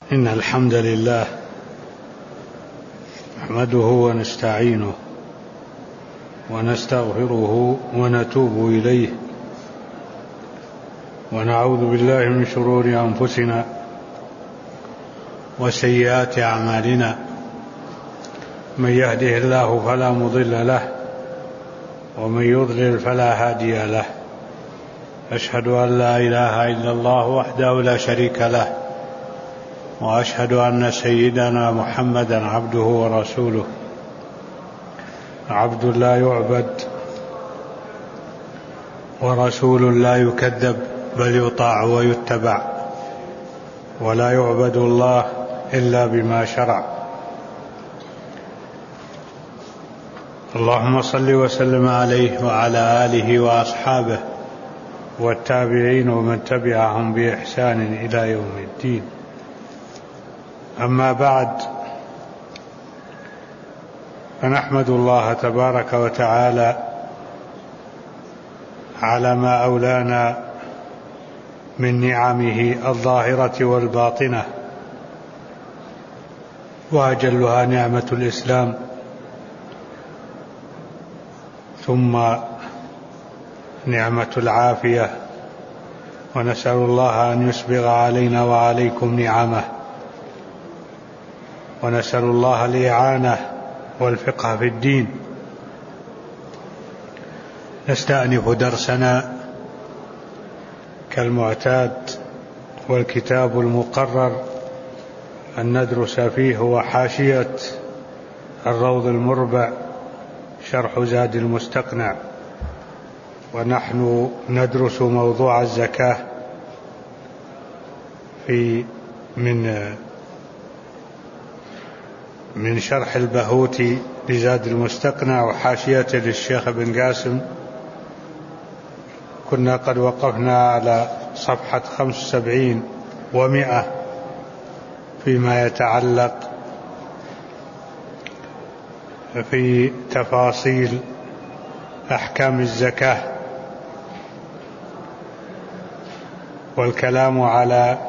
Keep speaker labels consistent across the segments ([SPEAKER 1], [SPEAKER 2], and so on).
[SPEAKER 1] إن الحمد لله نحمده ونستعينه ونستغفره ونتوب إليه ونعوذ بالله من شرور أنفسنا وسيئات أعمالنا من يهده الله فلا مضل له ومن يضلل فلا هادي له. أشهد أن لا إله إلا الله وحده لا شريك له وأشهد أن سيدنا محمدا عبده ورسوله، عبد لا يعبد ورسول لا يكذب بل يطاع ويتبع، ولا يعبد الله إلا بما شرع. اللهم صل وسلم عليه وعلى آله وأصحابه والتابعين ومن تبعهم بإحسان إلى يوم الدين. أما بعد، فنحمد الله تبارك وتعالى على ما أولانا من نعمه الظاهرة والباطنة، وأجلها نعمة الإسلام، ثم نعمة العافية، ونسأل الله أن يسبغ علينا وعليكم نعمه، ونسأل الله الإعانة والفقه في الدين. نستأنف درسنا كالمعتاد، والكتاب المقرر أن ندرس فيه هو حاشية الروض المربع شرح زاد المستقنع، ونحن ندرس موضوع الزكاة من شرح البهوتي لزاد المستقنع وحاشية للشيخ بن قاسم. كنا قد وقفنا على صفحة 75 و100 فيما يتعلق في تفاصيل أحكام الزكاة، والكلام على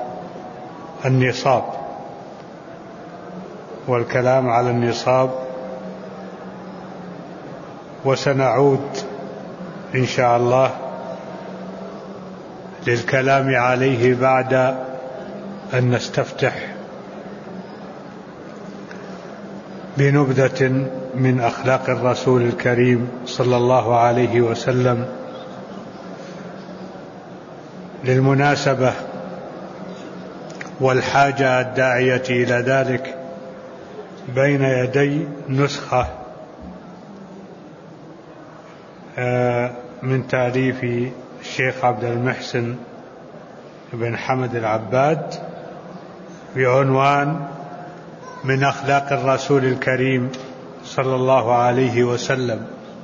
[SPEAKER 1] النصاب، وسنعود إن شاء الله للكلام عليه بعد أن نستفتح بنبذة من أخلاق الرسول الكريم صلى الله عليه وسلم، للمناسبة والحاجة الداعية إلى ذلك بين يدي نسخة من تأليف الشيخ عبد المحسن بن حمد العباد بعنوان من أخلاق الرسول الكريم صلى الله عليه وسلم،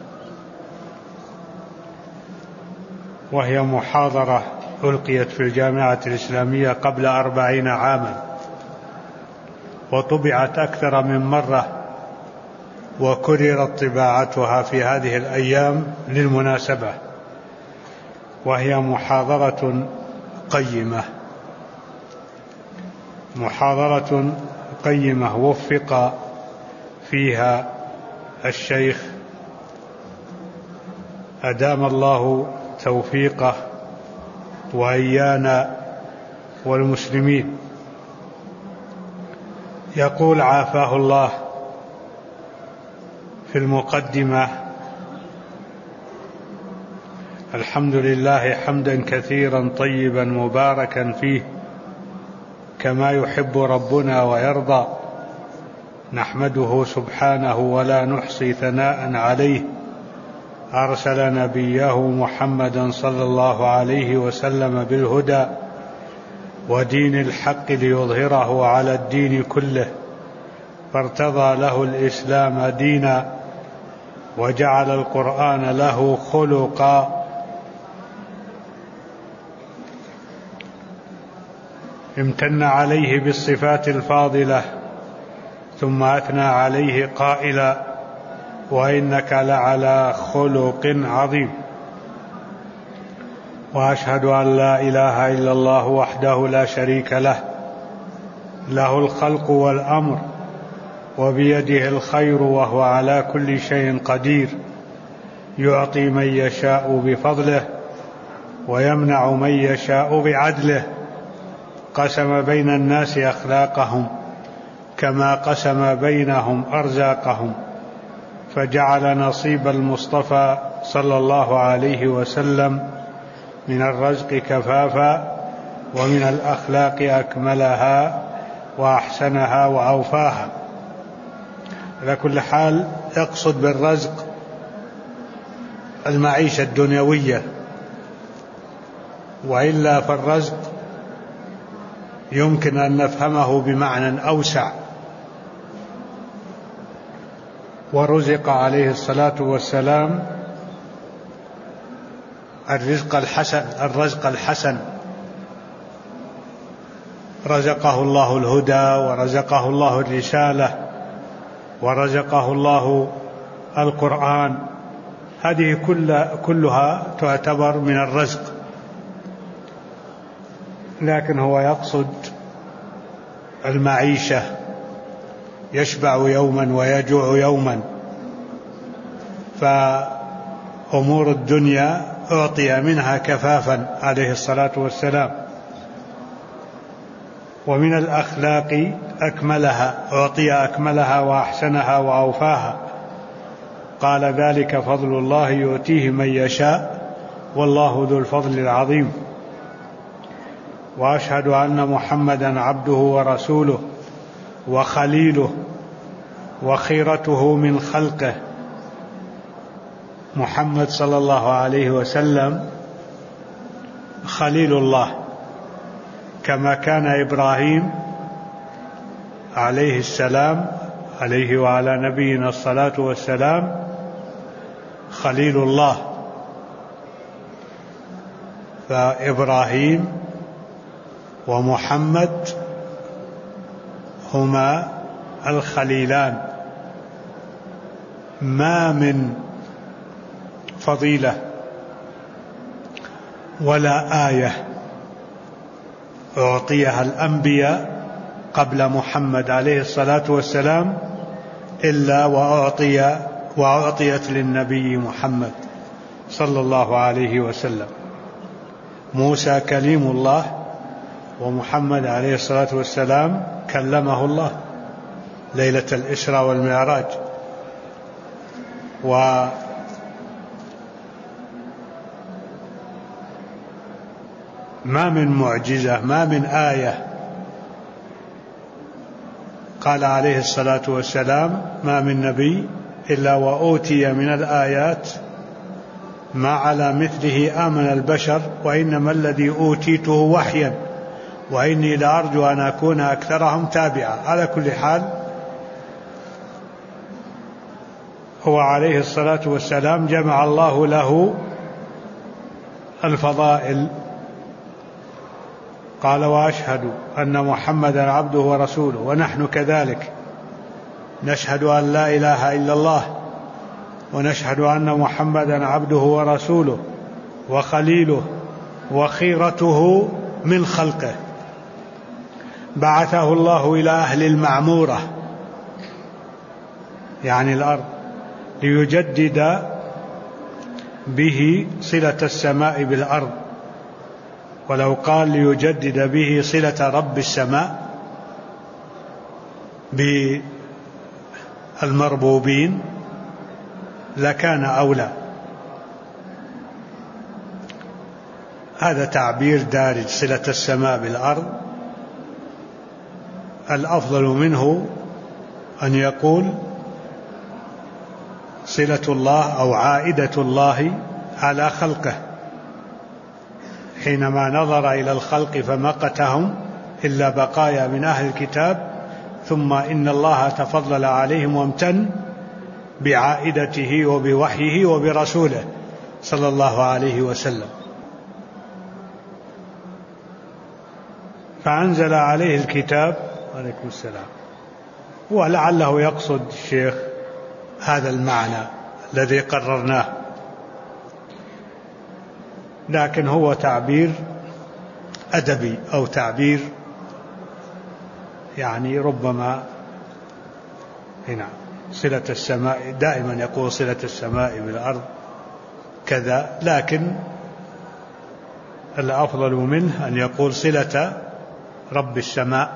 [SPEAKER 1] وهي محاضرة ألقيت في الجامعة الإسلامية قبل 40 عاما، وطبعت أكثر من مرة، وكررت طباعتها في هذه الأيام للمناسبة، وهي محاضرة قيمة وفق فيها الشيخ أدام الله توفيقه وإيانا والمسلمين. يقول عافاه الله في المقدمة: الحمد لله حمدا كثيرا طيبا مباركا فيه كما يحب ربنا ويرضى، نحمده سبحانه ولا نحصي ثناء عليه، أرسل نبيه محمدا صلى الله عليه وسلم بالهدى ودين الحق ليظهره على الدين كله، فارتضى له الإسلام دينا وجعل القرآن له خلقا، امتن عليه بالصفات الفاضلة، ثم أثنى عليه قائلا: وإنك لعلى خلق عظيم. وأشهد أن لا إله إلا الله وحده لا شريك له، له الخلق والأمر وبيده الخير وهو على كل شيء قدير يعطي من يشاء بفضله ويمنع من يشاء بعدله قسم بين الناس أخلاقهم كما قسم بينهم أرزاقهم فجعل نصيب المصطفى صلى الله عليه وسلم من الرزق كفافا ومن الأخلاق أكملها وأحسنها وأوفاها. على كل حال يقصد بالرزق المعيشة الدنيوية، وإلا فالرزق يمكن أن نفهمه بمعنى أوسع. ورزق عليه الصلاة والسلام الرزق الحسن رزقه الله الهدى ورزقه الله الرسالة ورزقه الله القرآن، هذه كلها تعتبر من الرزق. لكن هو يقصد المعيشة، يشبع يوما ويجوع يوما، فأمور الدنيا أعطي منها كفافا عليه الصلاة والسلام. ومن الأخلاق أكملها، أعطي أكملها وأحسنها وأوفاها. قال ذلك فضل الله يؤتيه من يشاء والله ذو الفضل العظيم. وأشهد أن محمدا عبده ورسوله وخليله وخيرته من خلقه. محمد صلى الله عليه وسلم خليل الله، كما كان إبراهيم عليه السلام عليه وعلى نبينا الصلاة والسلام خليل الله. فإبراهيم ومحمد هما الخليلان. ما من فضيلة ولا آية أعطيها الأنبياء قبل محمد عليه الصلاة والسلام إلا وأعطيت للنبي محمد صلى الله عليه وسلم. موسى كليم الله، ومحمد عليه الصلاة والسلام كلمه الله ليلة الإسراء والمعراج. وما من معجزة، ما من آية، قال عليه الصلاة والسلام ما من نبي إلا وأوتي من الآيات ما على مثله آمن البشر وإنما الذي أوتيته وحيا وإني لأرجو أن أكون أكثرهم تابعا. على كل حال هو عليه الصلاة والسلام جمع الله له الفضائل. قال وأشهد أن محمدا عبده ورسوله ونحن كذلك نشهد أن لا إله إلا الله ونشهد أن محمدا عبده ورسوله وخليله وخيرته من خلقه. بعثه الله إلى أهل المعمورة يعني الأرض ليجدد به صلة السماء بالأرض، ولو قال ليجدد به صلة رب السماء بالمربوبين لكان أولى. هذا تعبير دارج، صلة السماء بالأرض. الأفضل منه أن يقول صلة الله أو عائدة الله على خلقه، حينما نظر إلى الخلق فمقتهم إلا بقايا من أهل الكتاب ثم إن الله تفضل عليهم وامتن بعائدته وبوحيه وبرسوله صلى الله عليه وسلم، فأنزل عليه الكتاب. عليكم السلام. ولعله يقصد الشيخ هذا المعنى الذي قررناه، لكن هو تعبير أدبي أو تعبير يعني ربما هنا صلة السماء، دائما يقول صلة السماء بالأرض كذا، لكن الأفضل منه أن يقول صلة رب السماء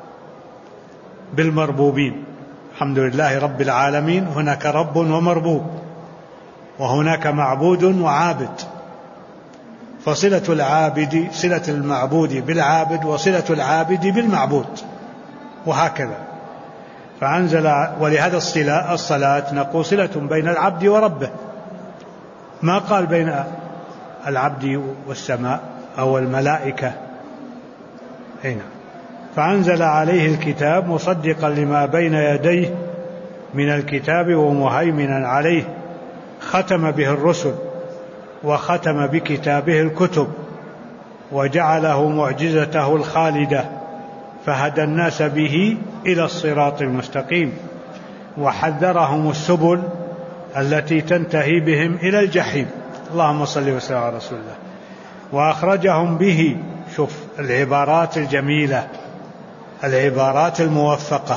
[SPEAKER 1] بالمربوبين. الحمد لله رب العالمين، هناك رب ومربوب، وهناك معبود وعابد، فصلة العابد صلة المعبود بالعابد، وصلة العابد بالمعبود، وهكذا. فأنزل، ولهذا الصلاة نقول صلة بين العبد وربه، ما قال بين العبد والسماء أو الملائكة هنا. فأنزل عليه الكتاب مصدقا لما بين يديه من الكتاب ومهيمنا عليه، ختم به الرسل وختم بكتابه الكتب، وجعله معجزته الخالدة، فهدى الناس به إلى الصراط المستقيم، وحذرهم السبل التي تنتهي بهم إلى الجحيم. اللهم صل وسلم على رسول الله. وأخرجهم به، شوف العبارات الجميلة، العبارات الموفقة،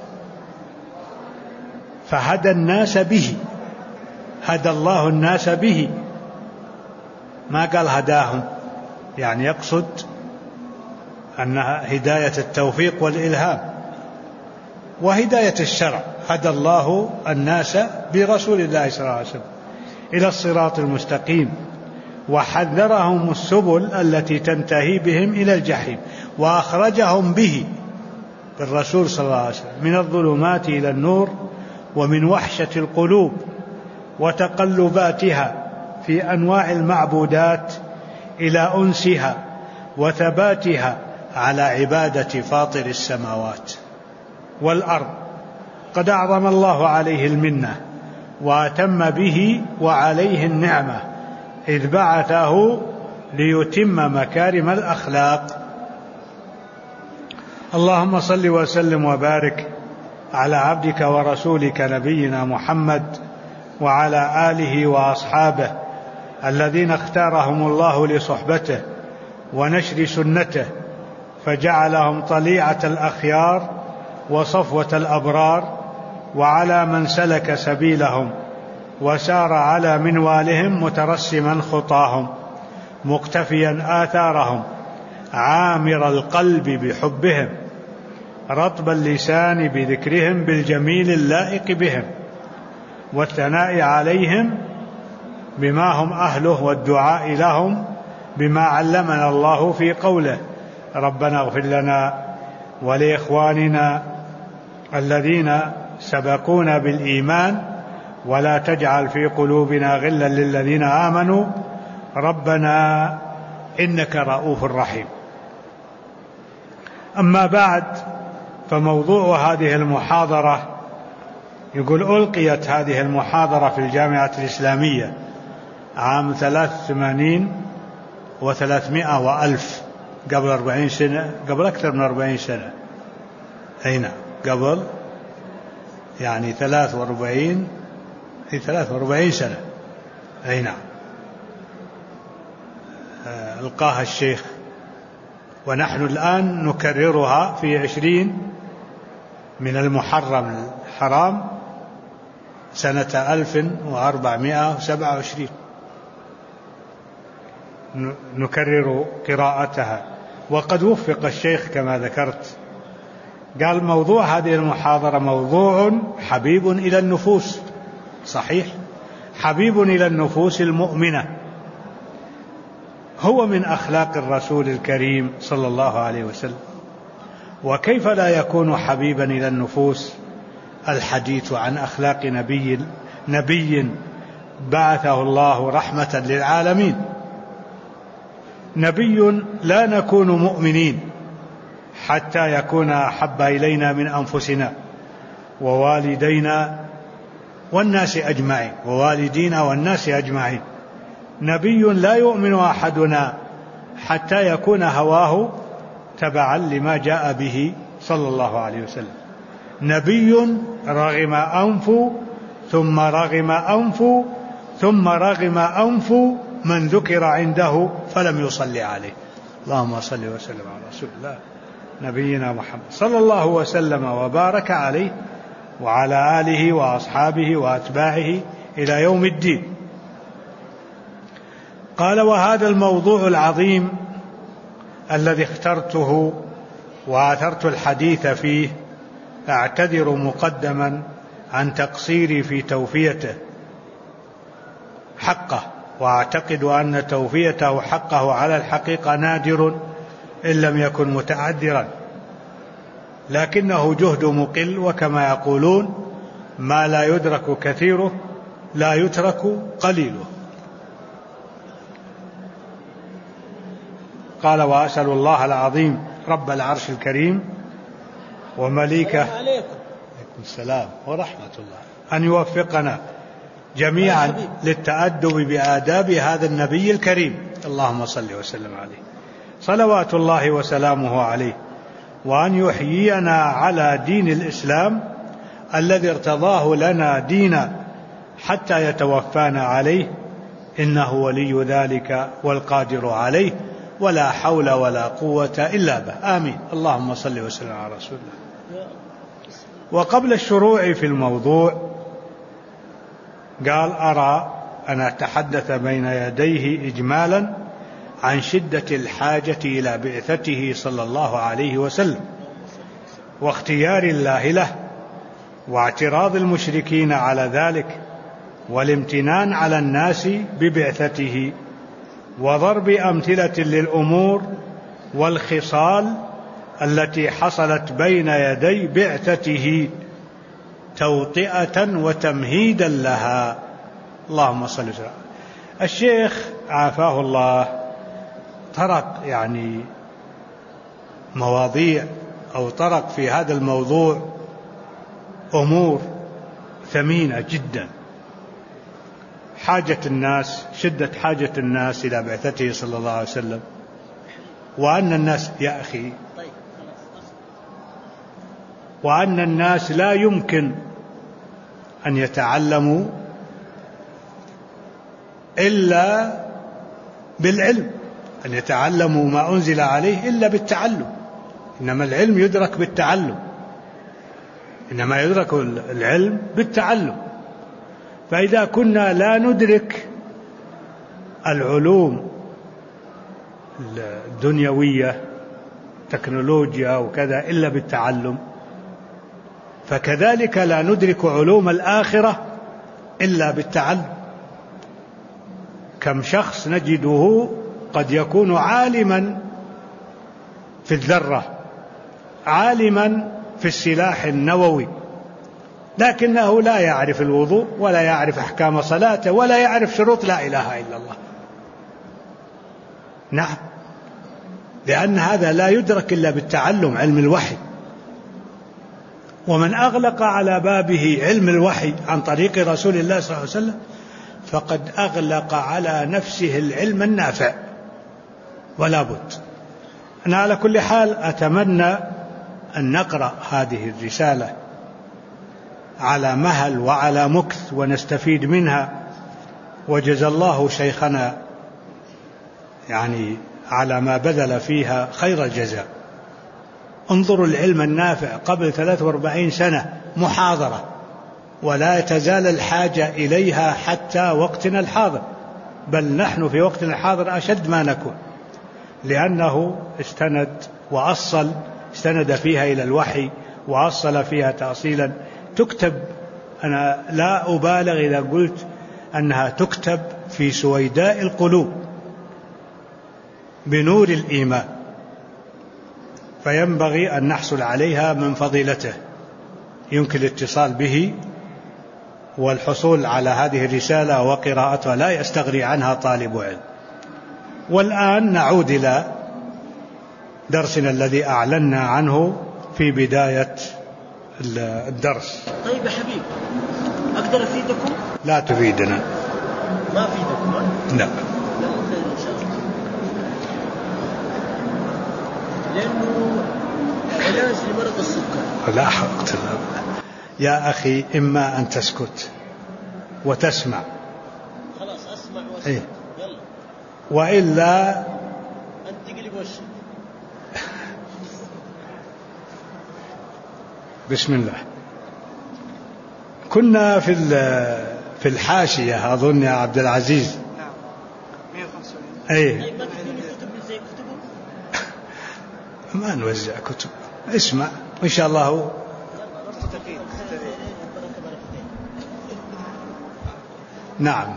[SPEAKER 1] فهدى الناس به، هدى الله الناس به، ما قال هداهم، يعني يقصد أنها هداية التوفيق والإلهام وهداية الشرع. هدى الله الناس برسول الله صلى الله عليه وسلم إلى الصراط المستقيم، وحذرهم السبل التي تنتهي بهم إلى الجحيم، وأخرجهم به، بالرسول صلى الله عليه وسلم، من الظلمات إلى النور، ومن وحشة القلوب وتقلباتها في أنواع المعبودات إلى أنسها وثباتها على عبادة فاطر السماوات والأرض. قد أعظم الله عليه المنة وأتم به وعليه النعمة، إذ بعثه ليتم مكارم الأخلاق. اللهم صل وسلم وبارك على عبدك ورسولك نبينا محمد وعلى آله وأصحابه الذين اختارهم الله لصحبته ونشر سنته، فجعلهم طليعة الأخيار وصفوة الأبرار، وعلى من سلك سبيلهم وسار على منوالهم مترسما خطاهم، مقتفيا آثارهم، عامر القلب بحبهم، رطب اللسان بذكرهم بالجميل اللائق بهم، والثناء عليهم بما هم أهله، والدعاء لهم بما علمنا الله في قوله: ربنا اغفر لنا ولإخواننا الذين سبقونا بالإيمان ولا تجعل في قلوبنا غلا للذين آمنوا ربنا إنك رؤوف رحيم. أما بعد، فموضوع هذه المحاضرة، يقول ألقيت هذه المحاضرة في الجامعة الإسلامية عام 83 و300 وألف، قبل 40 سنة، قبل أكثر من 40 سنة. هنا قبل يعني 43 سنة. هنا ألقاها الشيخ، ونحن الآن نكررها في 20 من المحرم الحرام سنة 1427، نكرر قراءتها. وقد وفق الشيخ كما ذكرت، قال موضوع هذه المحاضرة موضوع حبيب إلى النفوس، صحيح، حبيب إلى النفوس المؤمنة، هو من أخلاق الرسول الكريم صلى الله عليه وسلم. وكيف لا يكون حبيبا إلى النفوس الحديث عن أخلاق نبي بعثه الله رحمة للعالمين، نبي لا نكون مؤمنين حتى يكون أحب إلينا من أنفسنا ووالدينا والناس أجمعين، ووالدينا والناس أجمعين. نبي لا يؤمن أحدنا حتى يكون هواه تبعا لما جاء به صلى الله عليه وسلم. نبي رغم أنف ثم رغم أنف ثم رغم أنف من ذكر عنده فلم يصلي عليه. اللهم صل وسلم على رسول الله. نبينا محمد صلى الله وسلم وبارك عليه وعلى آله وأصحابه وأتباعه إلى يوم الدين. قال: وهذا الموضوع العظيم الذي اخترته وآثرت الحديث فيه أعتذر مقدما عن تقصيري في توفيته حقه، وأعتقد أن توفيته حقه على الحقيقة نادر إن لم يكن متعذرا، لكنه جهد مقل، وكما يقولون: ما لا يدرك كثيره لا يترك قليله. قال: وأسأل الله العظيم رب العرش الكريم ومليكه عليكم السلام ورحمة الله أن يوفقنا جميعا للتأدب بآداب هذا النبي الكريم، اللهم صل وسلم عليه صلوات الله وسلامه عليه، وأن يحيينا على دين الإسلام الذي ارتضاه لنا دينا حتى يتوفانا عليه، إنه ولي ذلك والقادر عليه، ولا حول ولا قوة إلا به، آمين. اللهم صل وسلم على رسول الله. وقبل الشروع في الموضوع قال: أرى أن أتحدث بين يديه إجمالا عن شدة الحاجة إلى بعثته صلى الله عليه وسلم، واختيار الله له، واعتراض المشركين على ذلك، والامتنان على الناس ببعثته، وضرب أمثلة للأمور والخصال التي حصلت بين يدي بعثته توطئة وتمهيدا لها. اللهم صل وسلم. الشيخ عافاه الله طرق مواضيع أو طرق في هذا الموضوع أمور ثمينة جدا، حاجة الناس، شدة حاجة الناس إلى بعثته صلى الله عليه وسلم، وأن الناس يا أخي وأن الناس لا يمكن أن يتعلموا إلا بالعلم، أن يتعلموا ما أنزل عليه إلا بالتعلم، إنما العلم يدرك بالتعلم، إنما يدرك العلم بالتعلم. فإذا كنا لا ندرك العلوم الدنيوية تكنولوجيا وكذا إلا بالتعلم، فكذلك لا ندرك علوم الآخرة إلا بالتعلم. كم شخص نجده قد يكون عالما في الذرة، عالما في السلاح النووي، لكنه لا يعرف الوضوء ولا يعرف أحكام صلاته ولا يعرف شروط لا إله إلا الله. نعم، لأن هذا لا يدرك إلا بالتعلم، علم الوحي. ومن أغلق على بابه علم الوحي عن طريق رسول الله صلى الله عليه وسلم فقد أغلق على نفسه العلم النافع، ولا بد. أنا على كل حال أتمنى أن نقرأ هذه الرسالة على مهل وعلى مكث ونستفيد منها، وجزى الله شيخنا على ما بذل فيها خير الجزاء. انظروا العلم النافع قبل 43 سنة محاضرة، ولا تزال الحاجة إليها حتى وقتنا الحاضر، بل نحن في وقتنا الحاضر أشد ما نكون، لأنه استند فيها إلى الوحي وأصل فيها تأصيلا تكتب. أنا لا أبالغ إذا قلت أنها تكتب في سويداء القلوب بنور الإيمان، فينبغي أن نحصل عليها من فضيلته. يمكن الاتصال به والحصول على هذه الرسالة وقراءتها، لا يستغني عنها طالب علم. والآن نعود إلى درسنا الذي أعلنا عنه في بداية الدرس.
[SPEAKER 2] طيب يا حبيب، أقدر أفيدكم؟
[SPEAKER 1] لا تفيدنا.
[SPEAKER 2] ما أفيدكم؟
[SPEAKER 1] لا.
[SPEAKER 2] لأنه علاج لمرض السكر.
[SPEAKER 1] لا حول ولا قوة. يا أخي إما أن تسكت وتسمع.
[SPEAKER 2] خلاص أسمع وأسمع.
[SPEAKER 1] إيه؟
[SPEAKER 2] يلا.
[SPEAKER 1] وإلا
[SPEAKER 2] أنت تقلب وشك.
[SPEAKER 1] بسم الله. كنا في الحاشية أظن يا عبد العزيز.
[SPEAKER 3] نعم 150.
[SPEAKER 1] أي
[SPEAKER 2] ما تدوني كتب زي كتبه؟
[SPEAKER 1] ما نوزع كتب، اسمع إن شاء الله. هو
[SPEAKER 3] تستفيد.
[SPEAKER 1] نعم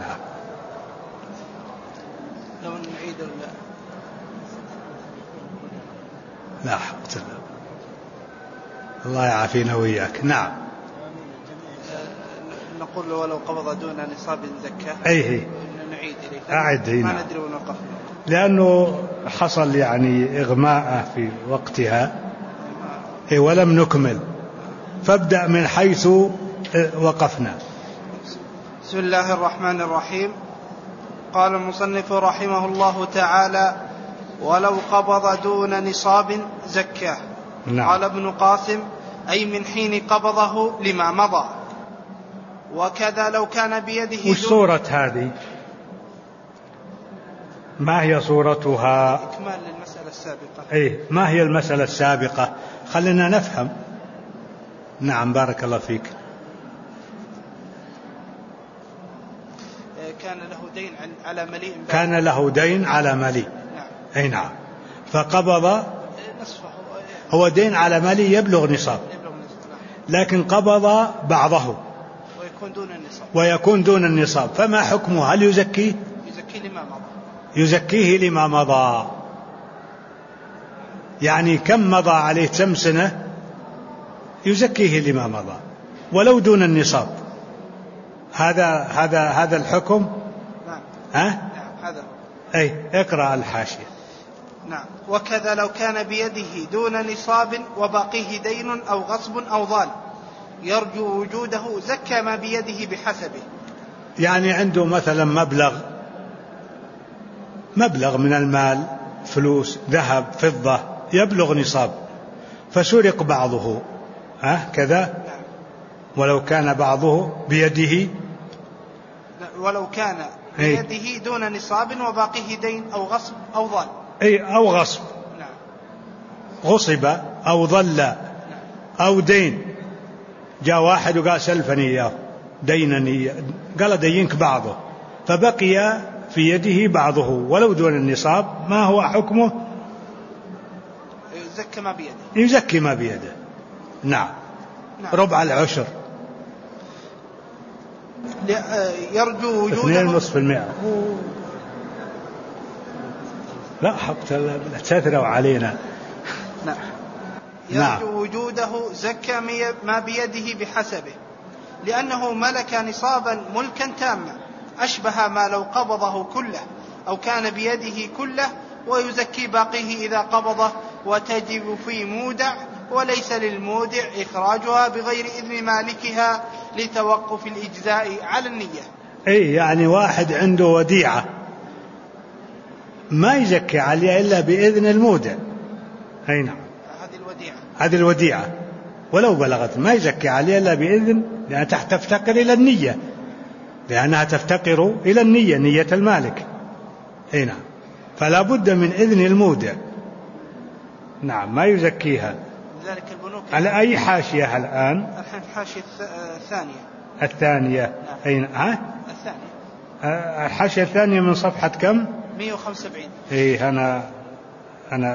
[SPEAKER 3] لو نعيد ولا
[SPEAKER 1] لا حقت الله يعافينا وإياك. نعم.
[SPEAKER 3] نقول ولو قبض دون نصاب زكاة.
[SPEAKER 1] أيه
[SPEAKER 3] نعيد إليه.
[SPEAKER 1] أعد هنا.
[SPEAKER 3] ما ندري وين وقفنا.
[SPEAKER 1] لأنه حصل يعني إغماء في وقتها ولم نكمل، فابدأ من حيث وقفنا.
[SPEAKER 3] بسم الله الرحمن الرحيم. قال المصنف رحمه الله تعالى: ولو قبض دون نصاب زكاه.
[SPEAKER 1] نعم.
[SPEAKER 3] قال ابن قاسم: أي من حين قبضه لما مضى. وكذا لو كان بيده.
[SPEAKER 1] وش صورة هذه؟ ما هي صورتها؟
[SPEAKER 3] إكمال للمسألة السابقة.
[SPEAKER 1] أي ما هي المسألة السابقة؟ خلينا نفهم. نعم بارك الله فيك.
[SPEAKER 3] كان له دين على مليء.
[SPEAKER 1] كان له دين على مليء.
[SPEAKER 3] نعم.
[SPEAKER 1] أي نعم. فقبض.
[SPEAKER 3] نصفه.
[SPEAKER 1] هو دين على مليء يبلغ نصاب، لكن قبض بعضه ويكون دون النصاب. فما حكمه؟ هل يزكيه؟ يزكيه لما مضى. يعني كم مضى عليه كم سنة يزكيه لما مضى ولو دون النصاب. هذا الحكم.
[SPEAKER 3] نعم.
[SPEAKER 1] نعم
[SPEAKER 3] هذا.
[SPEAKER 1] أي اقرأ الحاشية.
[SPEAKER 3] نعم. وكذا لو كان بيده دون نصاب وباقيه دين أو غصب أو ضال يرجو وجوده زكى ما بيده بحسبه.
[SPEAKER 1] يعني عنده مثلا مبلغ من المال، فلوس، ذهب، فضة، يبلغ نصاب، فسرق بعضه كذا.
[SPEAKER 3] نعم.
[SPEAKER 1] ولو كان بعضه بيده.
[SPEAKER 3] ولو كان بيده دون نصاب وباقيه دين أو غصب أو ضال.
[SPEAKER 1] أو غصب.
[SPEAKER 3] نعم.
[SPEAKER 1] غصب أو ضل أو دين. جاء واحد وقال سلفني إياه دينني، قال دينك بعضه، فبقي في يده بعضه ولو دون النصاب. ما هو حكمه؟
[SPEAKER 3] يزكي ما بيده.
[SPEAKER 1] يزكي ما بيده. نعم. ربع العشر.
[SPEAKER 3] يرجو وجوده
[SPEAKER 1] 2.5%. لا حقت تثروا علينا.
[SPEAKER 3] نعم. يرجو وجوده زكى ما بيده بحسبه، لأنه ملك نصابا ملكا تاما أشبه ما لو قبضه كله أو كان بيده كله، ويزكي باقيه إذا قبضه، وتجب في مودع، وليس للمودع إخراجها بغير إذن مالكها لتوقف الإجزاء على النية.
[SPEAKER 1] يعني واحد عنده وديعة ما يزكي عليها إلا بإذن المودع. نعم. هذه الوديعة ولو بلغت ما يزكي عليها إلا بإذن، لأنها تفتقر إلى النية، لأنها تفتقر إلى النية، نية المالك. نعم. فلا بد من إذن المودع. نعم. ما يزكيها.
[SPEAKER 3] لذلك البنوك
[SPEAKER 1] على أي حاشية الآن؟
[SPEAKER 3] الحاشية
[SPEAKER 1] الثانية.
[SPEAKER 3] نعم.
[SPEAKER 1] الثانية.
[SPEAKER 3] الثانية.
[SPEAKER 1] الحاشية الثانية من صفحة كم؟
[SPEAKER 3] 175.
[SPEAKER 1] أنا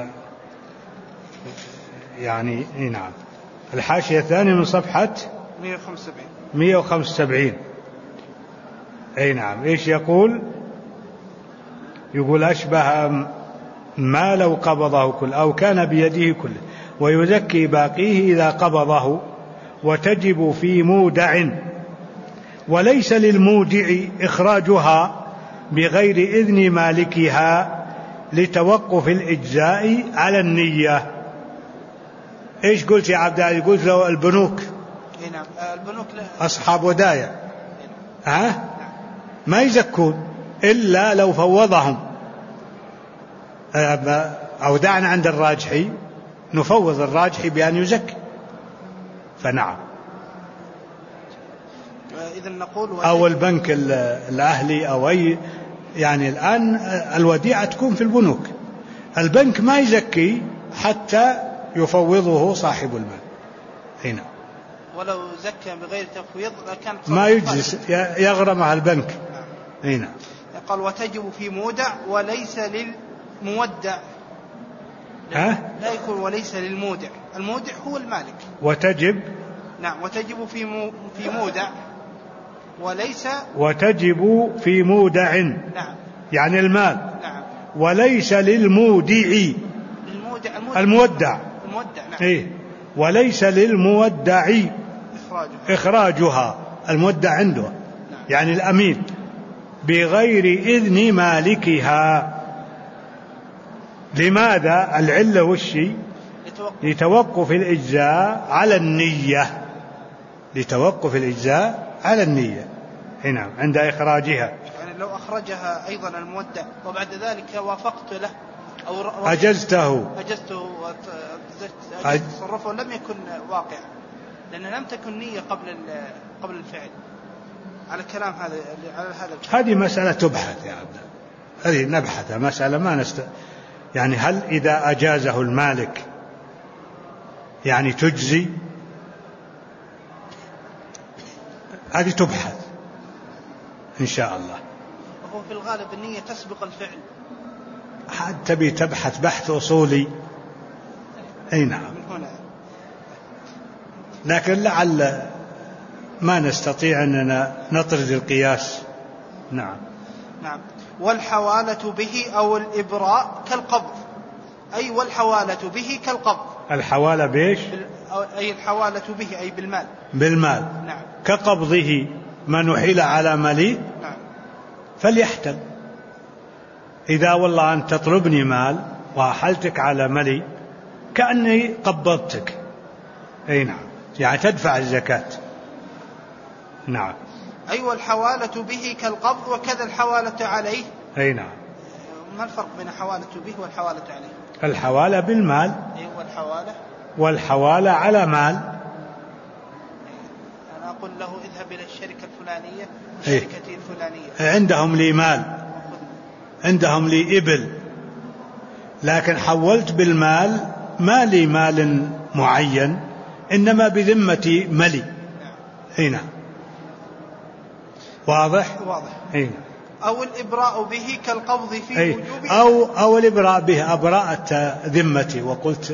[SPEAKER 1] يعني نعم. الحاشية الثانية من صفحة 175. نعم. إيش يقول؟ يقول أشبه ما لو قبضه كل أو كان بيده كله، ويزكي باقيه إذا قبضه، وتجب في مودع، وليس للمودع إخراجها بغير إذن مالكها لتوقف الإجزاء على النية. إيش قلت يا عبد الله؟ قلت له البنوك.
[SPEAKER 3] نعم. البنوك
[SPEAKER 1] أصحاب ودايع ما يزكون إلا لو فوضهم. أودعنا عند الراجحي، نفوض الراجحي بأن يزكي. فنعم.
[SPEAKER 3] إذا نقول
[SPEAKER 1] أو البنك الأهلي أو أي، يعني الآن الوديعة تكون في البنوك، البنك ما يزكي حتى يفوضه صاحب المال. هنا
[SPEAKER 3] ولو زكى بغير تفويض لكان
[SPEAKER 1] ما يجلس يغرمها البنك.
[SPEAKER 3] نعم.
[SPEAKER 1] نعم.
[SPEAKER 3] قال وتجب في مودع وليس للمودع. لا يكون وليس للمودع، المودع هو المالك.
[SPEAKER 1] وتجب.
[SPEAKER 3] نعم. وتجب في مودع وليس.
[SPEAKER 1] وتجب في مودع.
[SPEAKER 3] نعم.
[SPEAKER 1] يعني المال.
[SPEAKER 3] نعم.
[SPEAKER 1] وليس للمودع. المودع.
[SPEAKER 3] نعم.
[SPEAKER 1] إيه. وليس للمودع إخراجها. المودع عنده. نعم. يعني الأمين بغير إذن مالكها. لماذا؟ العلة والشيء لتوقف الإجزاء على النية. لتوقف الإجزاء على النية. نعم. عند إخراجها.
[SPEAKER 3] يعني لو أخرجها أيضا المودع وبعد ذلك وافقت له أو
[SPEAKER 1] أجزته
[SPEAKER 3] تصرفه لم يكن واقع، لأن لم تكن نية قبل الفعل. على كلام هذا
[SPEAKER 1] هذه مسألة تبحث يا عبد. هذه نبحثها مسألة ما يعني هل إذا أجازه المالك يعني تجزي؟ هذه تبحث إن شاء الله.
[SPEAKER 3] وهو في الغالب النية تسبق الفعل.
[SPEAKER 1] تبي تبحث بحث أصولي. أي نعم.
[SPEAKER 3] من هنا.
[SPEAKER 1] لكن لعل ما نستطيع أننا نطرد القياس. نعم.
[SPEAKER 3] نعم. والحوالة به أو الإبراء كالقبض. أي والحوالة به كالقبض.
[SPEAKER 1] الحوالة بيش؟
[SPEAKER 3] أي الحوالة به أي بالمال.
[SPEAKER 1] بالمال.
[SPEAKER 3] نعم.
[SPEAKER 1] كقبضه ما نحيل على مليء.
[SPEAKER 3] نعم.
[SPEAKER 1] فليحتل. إذا والله أنت تطلبني مال وأحلتك على مليء كأني قبضتك. أي نعم. يعني تدفع الزكاة. نعم.
[SPEAKER 3] أيوة. الحوالة به كالقبض وكذا الحوالة عليه.
[SPEAKER 1] أي نعم.
[SPEAKER 3] ما الفرق بين حوالة به والحوالة عليه؟
[SPEAKER 1] الحوالة بالمال.
[SPEAKER 3] أيوة. الحوالة
[SPEAKER 1] والحوالة على مال.
[SPEAKER 3] أنا أقول له اذهب إلى الشركة الفلانية شركتي الفلانية
[SPEAKER 1] عندهم لي مال، عندهم لي إبل، لكن حولت بالمال ما لي مال معين إنما بذمتي ملي. هنا واضح؟
[SPEAKER 3] واضح.
[SPEAKER 1] هنا.
[SPEAKER 3] أو الإبراء به كالقبض في وجوب.
[SPEAKER 1] أو الإبراء به أبرأت ذمتي وقلت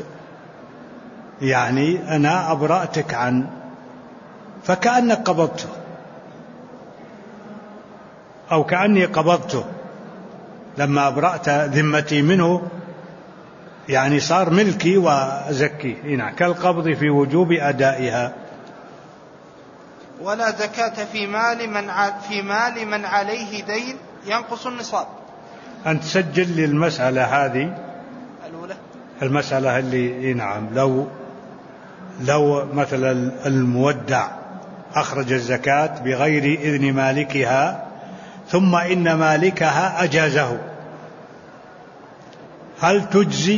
[SPEAKER 1] يعني أنا أبرأتك عن، فكأنك قبضته أو كأني قبضته لما أبرأت ذمتي منه، يعني صار ملكي وزكيه. هنا كالقبض في وجوب أدائها.
[SPEAKER 3] ولا زكاة في مال من عليه دين ينقص النصاب.
[SPEAKER 1] أنت سجل لي المسألة هذه
[SPEAKER 3] الأولى،
[SPEAKER 1] المسألة اللي نعم لو مثلا المودع أخرج الزكاة بغير إذن مالكها ثم إن مالكها أجازه، هل تجزي؟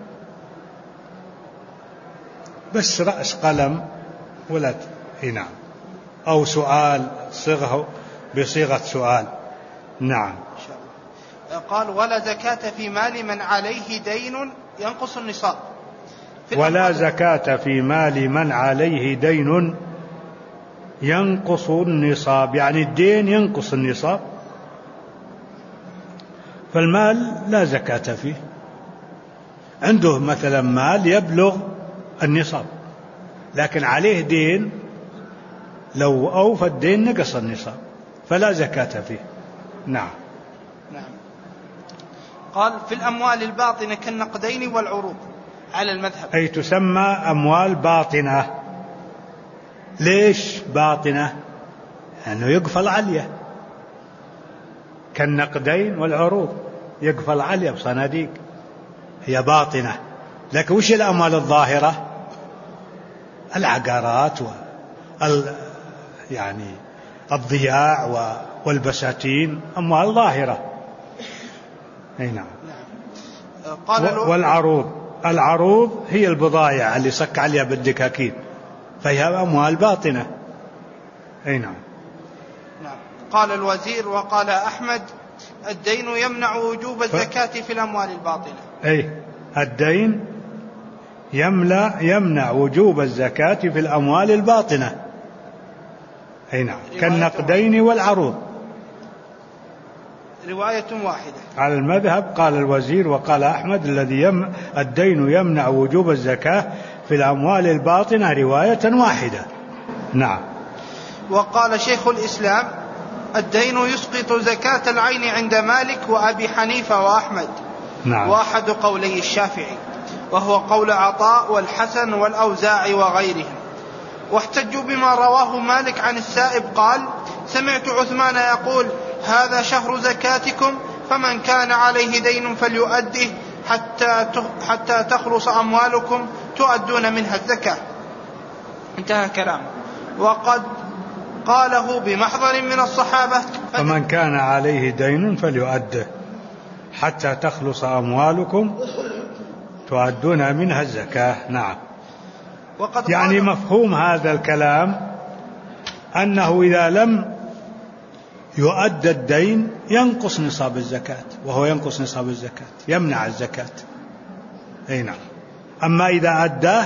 [SPEAKER 1] بس رأس قلم ولا نعم، أو سؤال صيغه بصيغة سؤال. نعم.
[SPEAKER 3] قال ولا زكاة في مال من عليه دين ينقص النصاب.
[SPEAKER 1] ولا زكاة في مال من عليه دين ينقص النصاب، يعني الدين ينقص النصاب، فالمال لا زكاة فيه. عنده مثلا مال يبلغ النصاب لكن عليه دين، لو أوفى الدين نقص النصاب فلا زكاة فيه. نعم.
[SPEAKER 3] نعم. قال في الأموال الباطنة كالنقدين والعروض على المذهب.
[SPEAKER 1] أي تسمى أموال باطنة. ليش باطنة؟ لأنه يقفل عليه، كالنقدين والعروض يقفل عليه بصناديق، هي باطنة. لكن وش الأموال الظاهرة؟ العقارات يعني الضياع والبساتين، أموال ظاهرة. أي نعم. والعروض هي البضائع اللي صك عليها بالدكاكين، فهي أموال باطنة. أي نعم.
[SPEAKER 3] نعم. قال الوزير وقال أحمد الدين يمنع وجوب الزكاة في الأموال الباطنة.
[SPEAKER 1] أي الدين يمنع وجوب الزكاة في الأموال الباطنة. أي نعم، كالنقدين والعروض.
[SPEAKER 3] رواية واحدة
[SPEAKER 1] على المذهب قال الوزير وقال أحمد الدين يمنع وجوب الزكاة في الأموال الباطنة رواية واحدة. نعم.
[SPEAKER 3] وقال شيخ الإسلام الدين يسقط زكاة العين عند مالك وأبي حنيفة وأحمد.
[SPEAKER 1] نعم.
[SPEAKER 3] واحد قولي الشافعي، وهو قول عطاء والحسن والأوزاعي وغيرهم. واحتجوا بما رواه مالك عن السائب قال: سمعت عثمان يقول: هذا شهر زكاتكم، فمن كان عليه دين فليؤده حتى تخلص أموالكم تؤدون منها الزكاة. انتهى كلامه. وقد قاله بمحضر من الصحابة:
[SPEAKER 1] فمن كان عليه دين فليؤده حتى تخلص أموالكم تؤدون منها الزكاة. نعم. يعني مفهوم هذا الكلام أنه إذا لم يؤدى الدين ينقص نصاب الزكاة، وهو ينقص نصاب الزكاة يمنع الزكاة. أي نعم. أما إذا أداه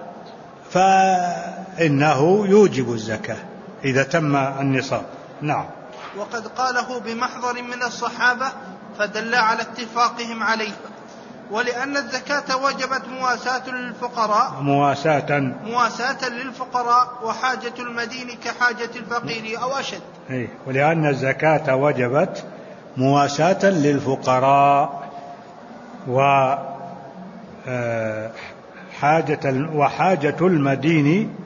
[SPEAKER 1] فإنه يوجب الزكاة إذا تم النصاب. نعم.
[SPEAKER 3] وقد قاله بمحضر من الصحابة فدل على اتفاقهم عليه. ولأن الزكاة وجبت مواساة للفقراء وحاجة المدين كحاجة الفقير أو أشد.
[SPEAKER 1] ولأن الزكاة وجبت مواساة للفقراء وحاجة المدين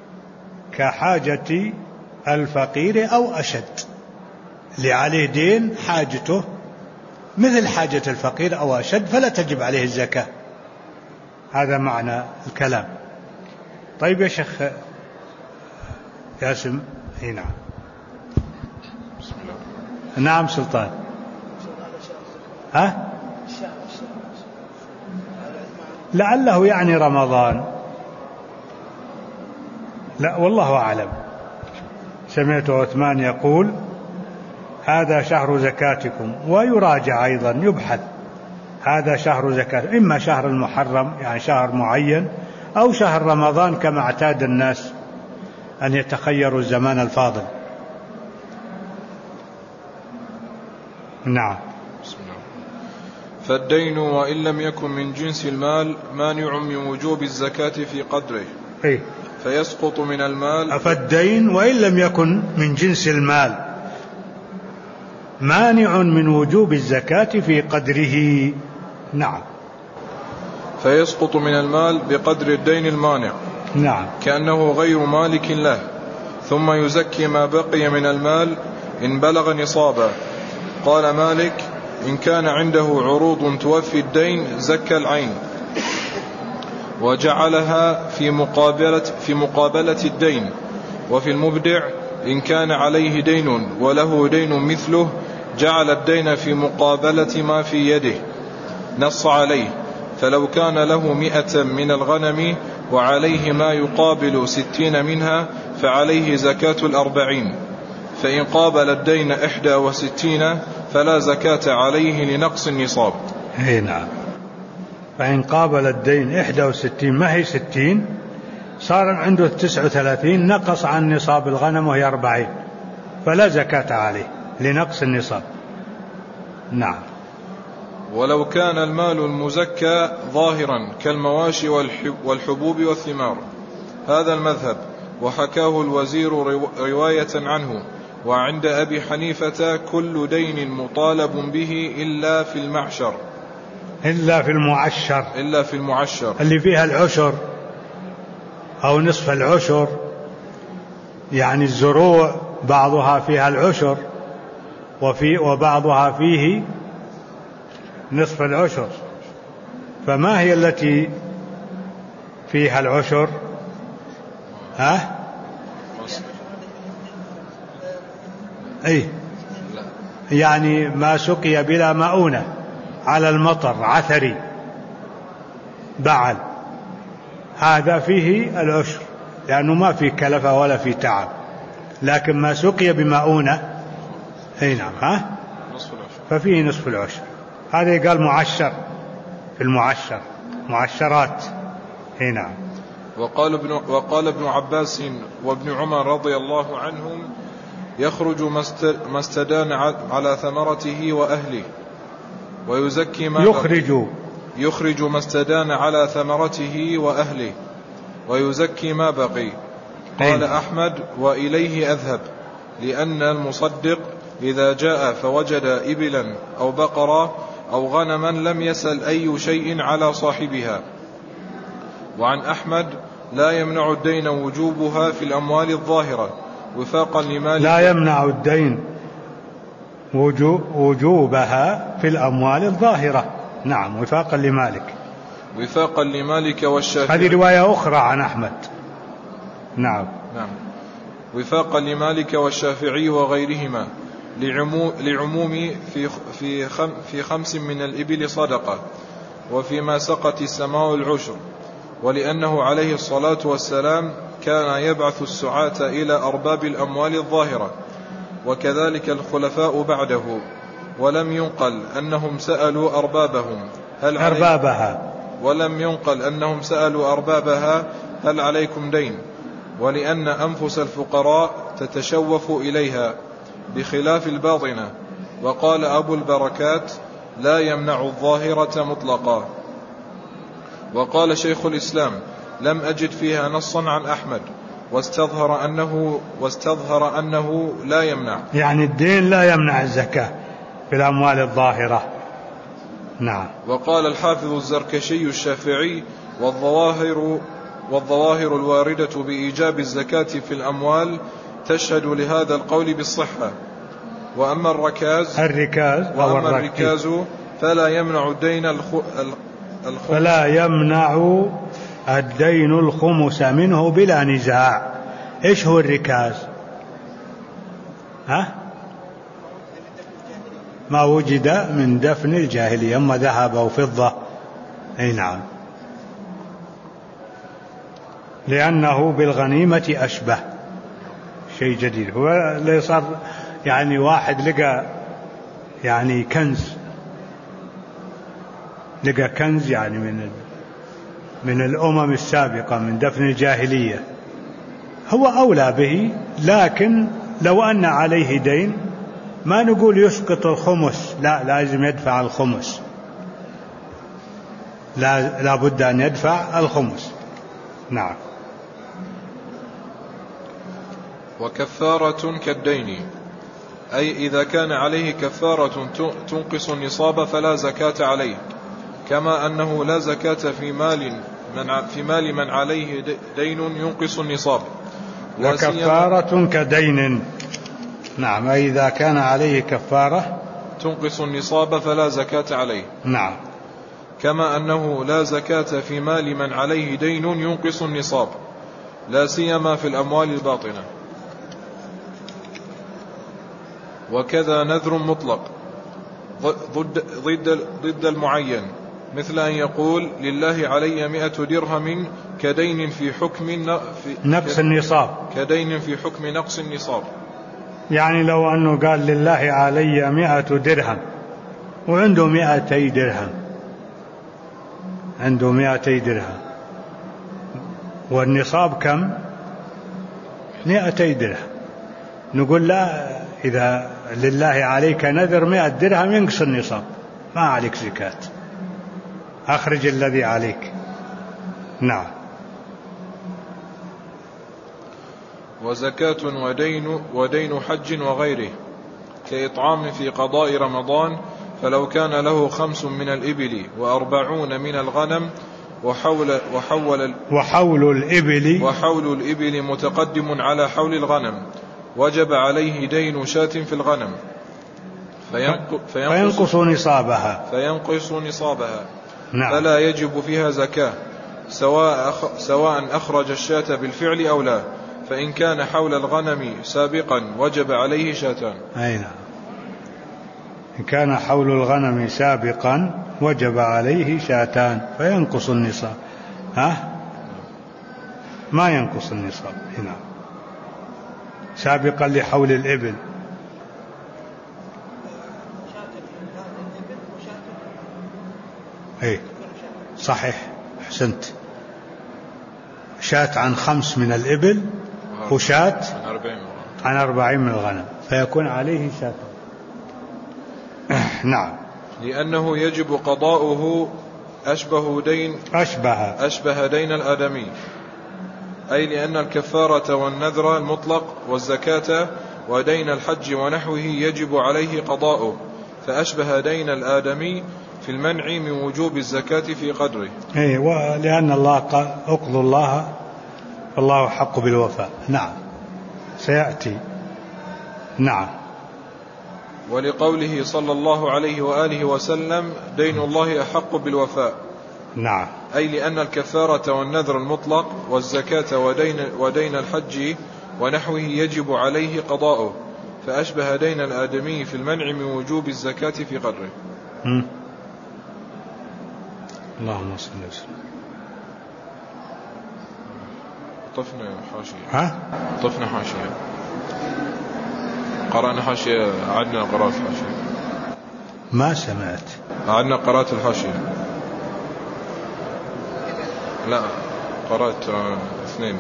[SPEAKER 1] كحاجة الفقير أو أشد. اللي عليه دين حاجته مثل حاجة الفقير أو أشد فلا تجب عليه الزكاة. هذا معنى الكلام. طيب يا شيخ ياسم. نعم.
[SPEAKER 4] بسم الله.
[SPEAKER 1] نعم سلطان. لعله يعني رمضان، لا والله أعلم. سمعت عثمان يقول: هذا شهر زكاتكم، ويراجع أيضا يبحث هذا شهر زكاة، إما شهر المحرم يعني شهر معين أو شهر رمضان كما اعتاد الناس أن يتخيروا الزمان الفاضل. نعم.
[SPEAKER 4] بسم الله. فالدين وإن لم يكن من جنس المال مانع من وجوب الزكاة في قدره فيسقط من المال.
[SPEAKER 1] فالدين وإن لم يكن من جنس المال مانع من وجوب الزكاة في قدره. نعم.
[SPEAKER 4] فيسقط من المال بقدر الدين المانع.
[SPEAKER 1] نعم.
[SPEAKER 4] كأنه غير مالك له، ثم يزكي ما بقي من المال إن بلغ نصابا. قال مالك: إن كان عنده عروض توفي الدين زكى العين وجعلها في مقابلة الدين. وفي المبدع: إن كان عليه دين وله دين مثله جعل الدين في مقابلة ما في يده. نص عليه: فلو كان له 100 من الغنم وعليه ما يقابل 60 منها فعليه زكاة 40. فإن قابل الدين 61 فلا زكاة عليه لنقص النصاب.
[SPEAKER 1] نعم. فإن قابل الدين 61 ما هي 60 صار عنده 39 نقص عن نصاب الغنم وهي 40 فلا زكاة عليه لنقص النصاب. نعم.
[SPEAKER 4] ولو كان المال المزكى ظاهرا كالمواشي والحبوب والثمار. هذا المذهب وحكاه الوزير رواية عنه. وعند أبي حنيفة كل دين مطالب به إلا في المعشر،
[SPEAKER 1] إلا في المعشر اللي فيها العشر أو نصف العشر، يعني الزروع بعضها فيها العشر وبعضها فيه نصف العشر. فما هي التي فيها العشر؟ يعني ما سقي بلا مؤونة على المطر عثري بعل، هذا فيه العشر لأنه ما فيه كلفة ولا فيه تعب. لكن ما سقي بمؤونة نعم ففيه نصف العشر. هذا قال معشر في المعشر معشرات. نعم.
[SPEAKER 4] وقال ابن عباس وابن عمر رضي الله عنهم: يخرج ما استدان على ثمرته وأهله ويزكي ما يخرج ما استدان على ثمرته وأهله ويزكي ما بقي. قال أحمد: وإليه أذهب، لأن المصدق إذا جاء فوجد إبلا أو بقرة أو غنما لم يسل أي شيء على صاحبها. وعن أحمد: لا يمنع الدين وجوبها في الأموال الظاهرة وفاقا لمالك.
[SPEAKER 1] لا يمنع الدين وجوبها في الأموال الظاهرة. نعم، وفاقا لمالك.
[SPEAKER 4] وفاقا لمالك والشافعي.
[SPEAKER 1] هذه رواية أخرى عن أحمد. نعم.
[SPEAKER 4] وفاقا لمالك والشافعي وغيرهما لعموم في 5 من الإبل صدقة، وفيما سقت السماء العشر، ولأنه عليه الصلاة والسلام كان يبعث السعاة إلى أرباب الأموال الظاهرة، وكذلك الخلفاء بعده، ولم ينقل أنهم سألوا أربابها هل عليكم دين، ولأن أنفس الفقراء تتشوف إليها بخلاف الباطنة. وقال أبو البركات: لا يمنع الظاهرة مطلقا. وقال شيخ الإسلام: لم أجد فيها نصا عن أحمد، واستظهر أنه لا يمنع، يعني
[SPEAKER 1] الدين لا يمنع الزكاة في الأموال الظاهرة. نعم.
[SPEAKER 4] وقال الحافظ الزركشي الشافعي: والظواهر الواردة بإيجاب الزكاة في الأموال تشهد لهذا القول بالصحة. وأما الركاز فلا يمنع
[SPEAKER 1] الدين الخمس منه بلا نزاع. إيش هو الركاز؟ ما وجد من دفن الجاهلية، أما ذهب أو فضة. أي نعم، لأنه بالغنيمة أشبه، شيء جديد. هو اللي صار يعني واحد لقى يعني كنز يعني من الأمم السابقة من دفن الجاهلية، هو أولى به. لكن لو أن عليه دين ما نقول يسقط الخمس، لا، لازم يدفع الخمس، لا بد أن يدفع الخمس. نعم.
[SPEAKER 4] وكفارة كالدين، أي إذا كان عليه كفارة تنقص النصاب فلا زكاة عليه، كما أنه لا زكاة في مال من عليه دين ينقص النصاب.
[SPEAKER 1] وكفارة كدين. نعم، أي إذا كان عليه كفارة
[SPEAKER 4] تنقص النصاب فلا زكاة عليه.
[SPEAKER 1] نعم.
[SPEAKER 4] كما أنه لا زكاة في مال من عليه دين ينقص النصاب، لا سيما في الأموال الباطنة. وكذا نذر مطلق ضد المعين، مثل أن يقول: لله علي 100 درهم كدين في حكم
[SPEAKER 1] نقص النصاب،
[SPEAKER 4] كدين في حكم نقص النصاب.
[SPEAKER 1] يعني لو أنه قال: لله علي 100 درهم وعنده 200 درهم، عنده 200 درهم والنصاب كم؟ 200 درهم. نقول: لا، إذا لله عليك نذر 100 درهم ينقص النصاب، ما عليك زكاة، أخرج الذي عليك. نعم.
[SPEAKER 4] وزكاة ودين حج وغيره، كإطعام في قضاء رمضان، فلو كان له 5 من الإبل و40 من الغنم وحول الإبل متقدم على حول الغنم، وجب عليه دين شاة في الغنم
[SPEAKER 1] فينقص
[SPEAKER 4] نصابها.
[SPEAKER 1] نعم.
[SPEAKER 4] فلا يجب فيها زكاة، سواء أخرج الشاة بالفعل أو لا، فإن كان حول الغنم سابقا وجب عليه شاتان.
[SPEAKER 1] أي نعم، إن كان حول الغنم سابقا وجب عليه شاتان فينقص النصاب. ما ينقص النصاب هنا سابقا لحول الإبل. أي صحيح، أحسنت. شاة عن 5 من الإبل وشاة عن 40 من الغنم، فيكون عليه شاة. نعم.
[SPEAKER 4] لأنه يجب قضاؤه أشبه دين الآدمي، أي لأن الكفارة والنذر المطلق والزكاة ودين الحج ونحوه يجب عليه قضاؤه، فأشبه دين الآدمي في المنع من وجوب الزكاة في قدره.
[SPEAKER 1] ولأن الله قال اقضوا الله فالله حق بالوفاء. نعم سيأتي. نعم.
[SPEAKER 4] ولقوله صلى الله عليه وآله وسلم دين الله أحق بالوفاء.
[SPEAKER 1] نعم.
[SPEAKER 4] أي لأن الكفارة والنذر المطلق والزكاة ودين الحج ونحوه يجب عليه قضاؤه، فأشبه دين الآدمي في المنع من وجوب الزكاة في قدره.
[SPEAKER 1] اللهم صل وسلم.
[SPEAKER 4] طفنا حاشية. طفنا حاشية. قرأنا حاشية. عدنا قراءة الحاشية.
[SPEAKER 1] ما سمعت.
[SPEAKER 4] عدنا قراءة الحاشية. لا قرأت 2.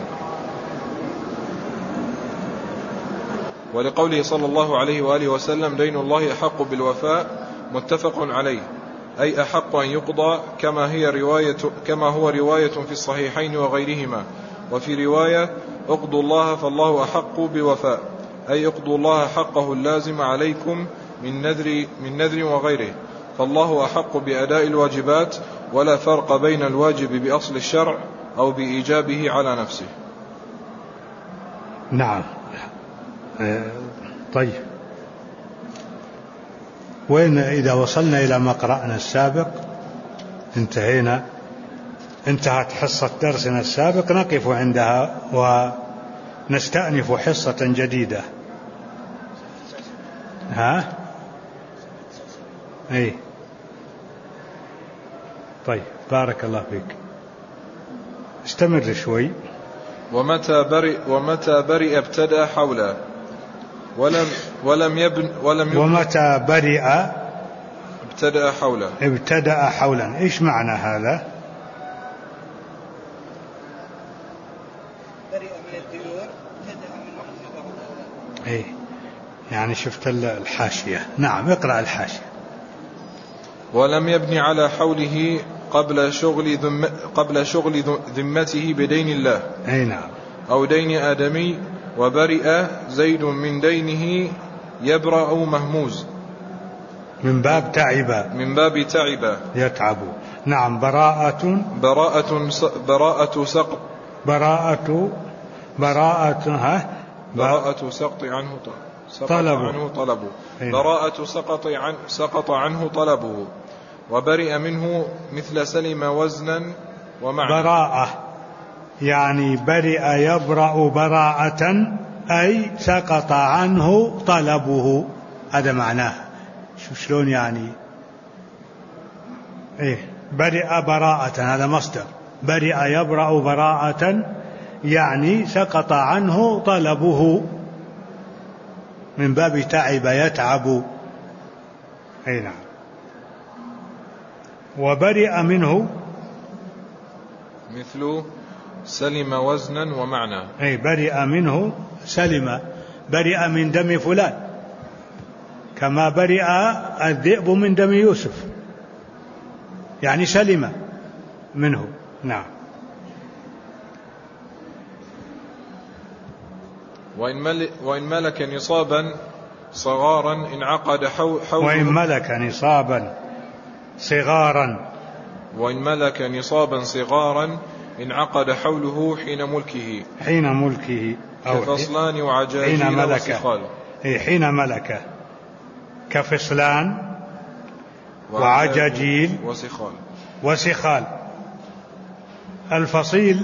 [SPEAKER 4] ولقوله صلى الله عليه وآله وسلم دين الله أحق بالوفاء متفق عليه، أي أحق أن يقضى كما هو رواية في الصحيحين وغيرهما. وفي رواية اقضوا الله فالله أحق بوفاء، أي اقضوا الله حقه اللازم عليكم من نذر وغيره، فالله أحق بأداء الواجبات، ولا فرق بين الواجب بأصل الشرع أو بإيجابه على نفسه.
[SPEAKER 1] نعم. طيب، وين إذا وصلنا إلى ما قرأنا السابق انتهت حصة درسنا السابق، نقف عندها ونستأنف حصة جديدة. طيب بارك الله فيك، استمر شوي.
[SPEAKER 4] ومتى برئ ابتدأ حولا ولم يبن
[SPEAKER 1] ومتى برئ ابتدأ حولا. ايش معنى هذا؟
[SPEAKER 3] برئ من الديون ابتدأ من
[SPEAKER 1] يعني شفت الحاشية. نعم اقرأ الحاشية.
[SPEAKER 4] ولم يبني على حوله قبل شغل ذمته بدين الله.
[SPEAKER 1] نعم.
[SPEAKER 4] أو دين آدمي. وبرئ زيد من دينه يبرأ مهموز،
[SPEAKER 1] من باب تعب يتعب. نعم.
[SPEAKER 4] براءة سقط عنه طلبه. براءة سقط عنه طلبه. وبرئ منه مثل سلم وزنا ومعنى.
[SPEAKER 1] براءة يعني برئ يبرأ براءة، أي سقط عنه طلبه. هذا معناه. شلون يعني؟ برئ براءة، هذا مصدر. برئ يبرأ براءة يعني سقط عنه طلبه، من باب تعب يتعب. نعم. وبرئ منه
[SPEAKER 4] مثل سلم وزنا ومعنى.
[SPEAKER 1] برئ منه سلم، برئ من دم فلان، كما برئ الذئب من دم يوسف، يعني سلم منه. نعم.
[SPEAKER 4] وإن ملك نصابا صغارا انعقد حوله.
[SPEAKER 1] وإن ملك نصابا صغارا
[SPEAKER 4] انعقد حوله حين ملكه كفصلان وعجاجيل وسخال.
[SPEAKER 1] حين ملك كفصلان وعجاجيل وسخال. الفصيل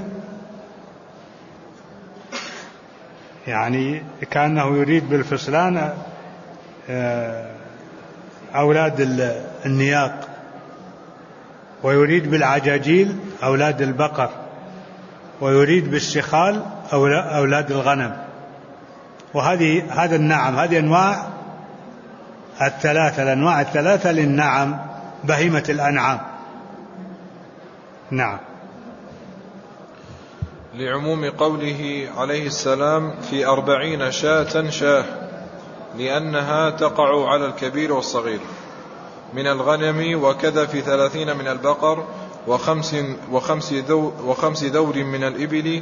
[SPEAKER 1] يعني كأنه يريد بالفصلان أولاد النياق، ويريد بالعجاجيل أولاد البقر، ويريد بالسخال أولاد الغنم. هذا النعم، هذه الأنواع الثلاثة للنعم، بهيمة الأنعام. نعم.
[SPEAKER 4] لعموم قوله عليه السلام في 40 شاة لأنها تقع على الكبير والصغير من الغنم، وكذا في 30 من البقر، وخمس ذور من الإبل،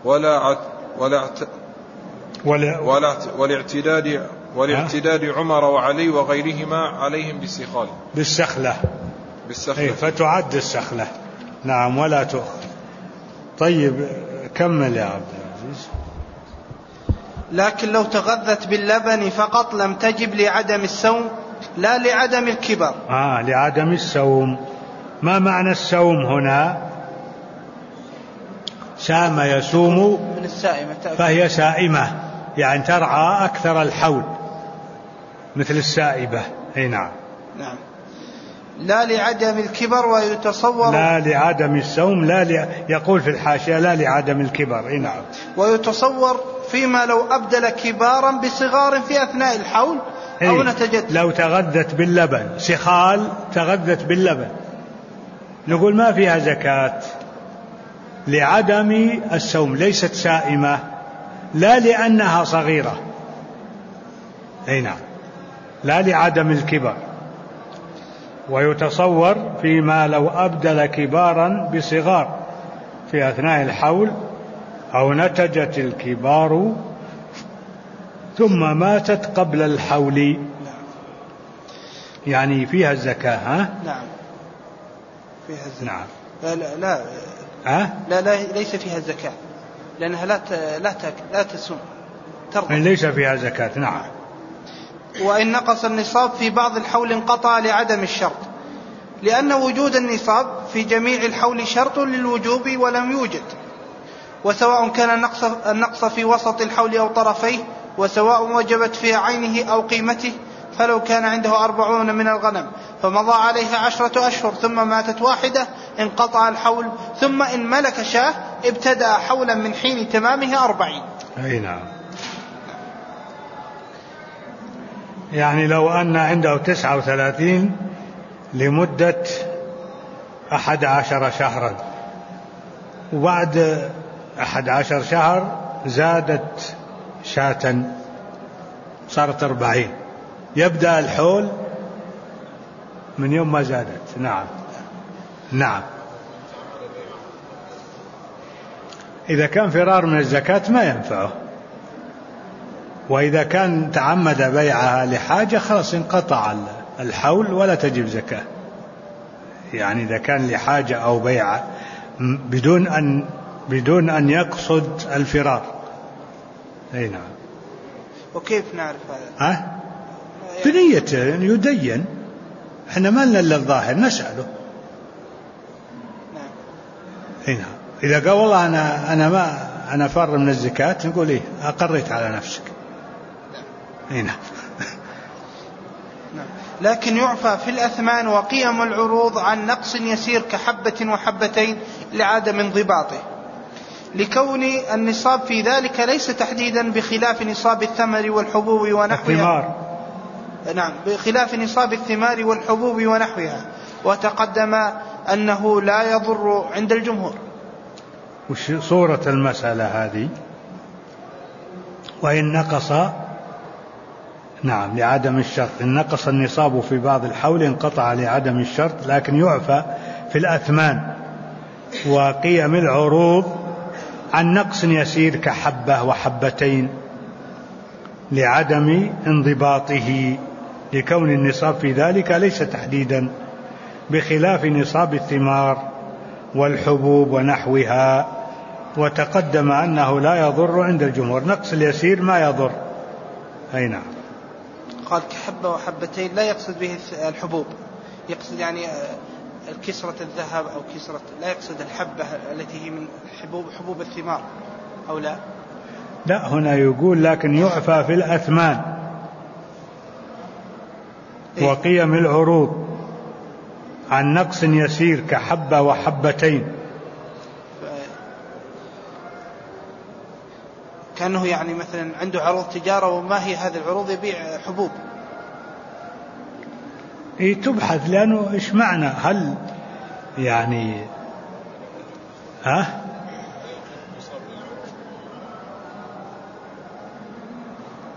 [SPEAKER 4] والاعتداد عمر وعلي وغيرهما عليهم
[SPEAKER 1] بالسخلة.
[SPEAKER 4] بالسخلة.
[SPEAKER 1] فتعد السخلة. نعم، ولا تؤخذ. طيب كمل يا عبد العزيز.
[SPEAKER 3] لكن لو تغذت باللبن فقط لم تجب لعدم السوم لا لعدم الكبر.
[SPEAKER 1] لعدم السوم. ما معنى السوم هنا؟ سام يسوم
[SPEAKER 3] من السائمة،
[SPEAKER 1] فهي سائمة، يعني ترعى أكثر الحول مثل السائبة. نعم.
[SPEAKER 3] نعم. لا لعدم الكبر، ويتصور
[SPEAKER 1] لا لعدم السوم، يقول في الحاشية لا لعدم الكبر. نعم.
[SPEAKER 3] ويتصور فيما لو أبدل كبارا بصغار في أثناء الحول أو نتجت.
[SPEAKER 1] لو تغذت باللبن، سخال تغذت باللبن، نقول ما فيها زكاة لعدم السوم، ليست سائمة، لا لأنها صغيرة. نعم، لا لعدم الكبر. ويتصور فيما لو أبدل كبارا بصغار في أثناء الحول أو نتجت الكبار ثم ماتت قبل الحول، يعني فيها الزكاة.
[SPEAKER 3] نعم، فيها الزكاة.
[SPEAKER 1] نعم.
[SPEAKER 3] لا ليس فيها الزكاة، لأنها لا تسوم، ترضى.
[SPEAKER 1] ليس فيها زكاة. نعم.
[SPEAKER 3] وإن نقص النصاب في بعض الحول انقطع لعدم الشرط، لأن وجود النصاب في جميع الحول شرط للوجوب ولم يوجد، وسواء كان النقص في وسط الحول أو طرفيه، وسواء وجبت في عينه أو قيمته. فلو كان عنده 40 من الغنم فمضى عليها 10 أشهر ثم ماتت واحدة انقطع الحول، ثم إن ملك شاه ابتدأ حولا من حين تمامه 40.
[SPEAKER 1] نعم. يعني لو أن عنده 39 لمدة 11 شهرا، وبعد 11 شهر زادت شاة صارت 40، يبدأ الحول من يوم ما زادت. نعم. نعم. إذا كان فرار من الزكاة ما ينفعه، وإذا كان تعمد بيعها لحاجة خلاص انقطع الحول ولا تجب زكاة. يعني إذا كان لحاجة أو بيع بدون أن يقصد الفرار. نعم.
[SPEAKER 3] وكيف نعرف هذا؟
[SPEAKER 1] بنية يدين، احنا ما لنا الا الظاهر نسأله. نعم. إذا قال والله أنا فار من الزكاة، نقول إيه أقريت على نفسك. نعم.
[SPEAKER 3] لكن يعفى في الأثمان وقيم العروض عن نقص يسير كحبة وحبتين لعدم انضباطه، لكون النصاب في ذلك ليس تحديدا بخلاف نصاب الثمر والحبوب ونحوها. نعم، بخلاف نصاب الثمار والحبوب ونحوها، وتقدم أنه لا يضر عند الجمهور.
[SPEAKER 1] وش صورة المسألة هذه؟ وإن نقص، نعم، لعدم الشرط. إن نقص النصاب في بعض الحول انقطع لعدم الشرط، لكن يعفى في الأثمان وقيم العروض عن نقص يسير كحبة وحبتين لعدم انضباطه، لكون النصاب في ذلك ليس تحديدا بخلاف نصاب الثمار والحبوب ونحوها، وتقدم أنه لا يضر عند الجمهور. نقص اليسير ما يضر. نعم.
[SPEAKER 3] قال كحبة وحبتين لا يقصد به الحبوب، يقصد يعني كسرة الذهب أو كسرة، لا يقصد الحبة التي هي من حبوب الثمار أو لا؟
[SPEAKER 1] لا، هنا يقول لكن يعفى في الأثمان وقيم العروض عن نقص يسير كحبة وحبتين.
[SPEAKER 3] كأنه يعني مثلا عنده عروض تجارة، وما هي هذه العروض؟ يبيع حبوب.
[SPEAKER 1] تبحث، لأنه إيش معنى، هل يعني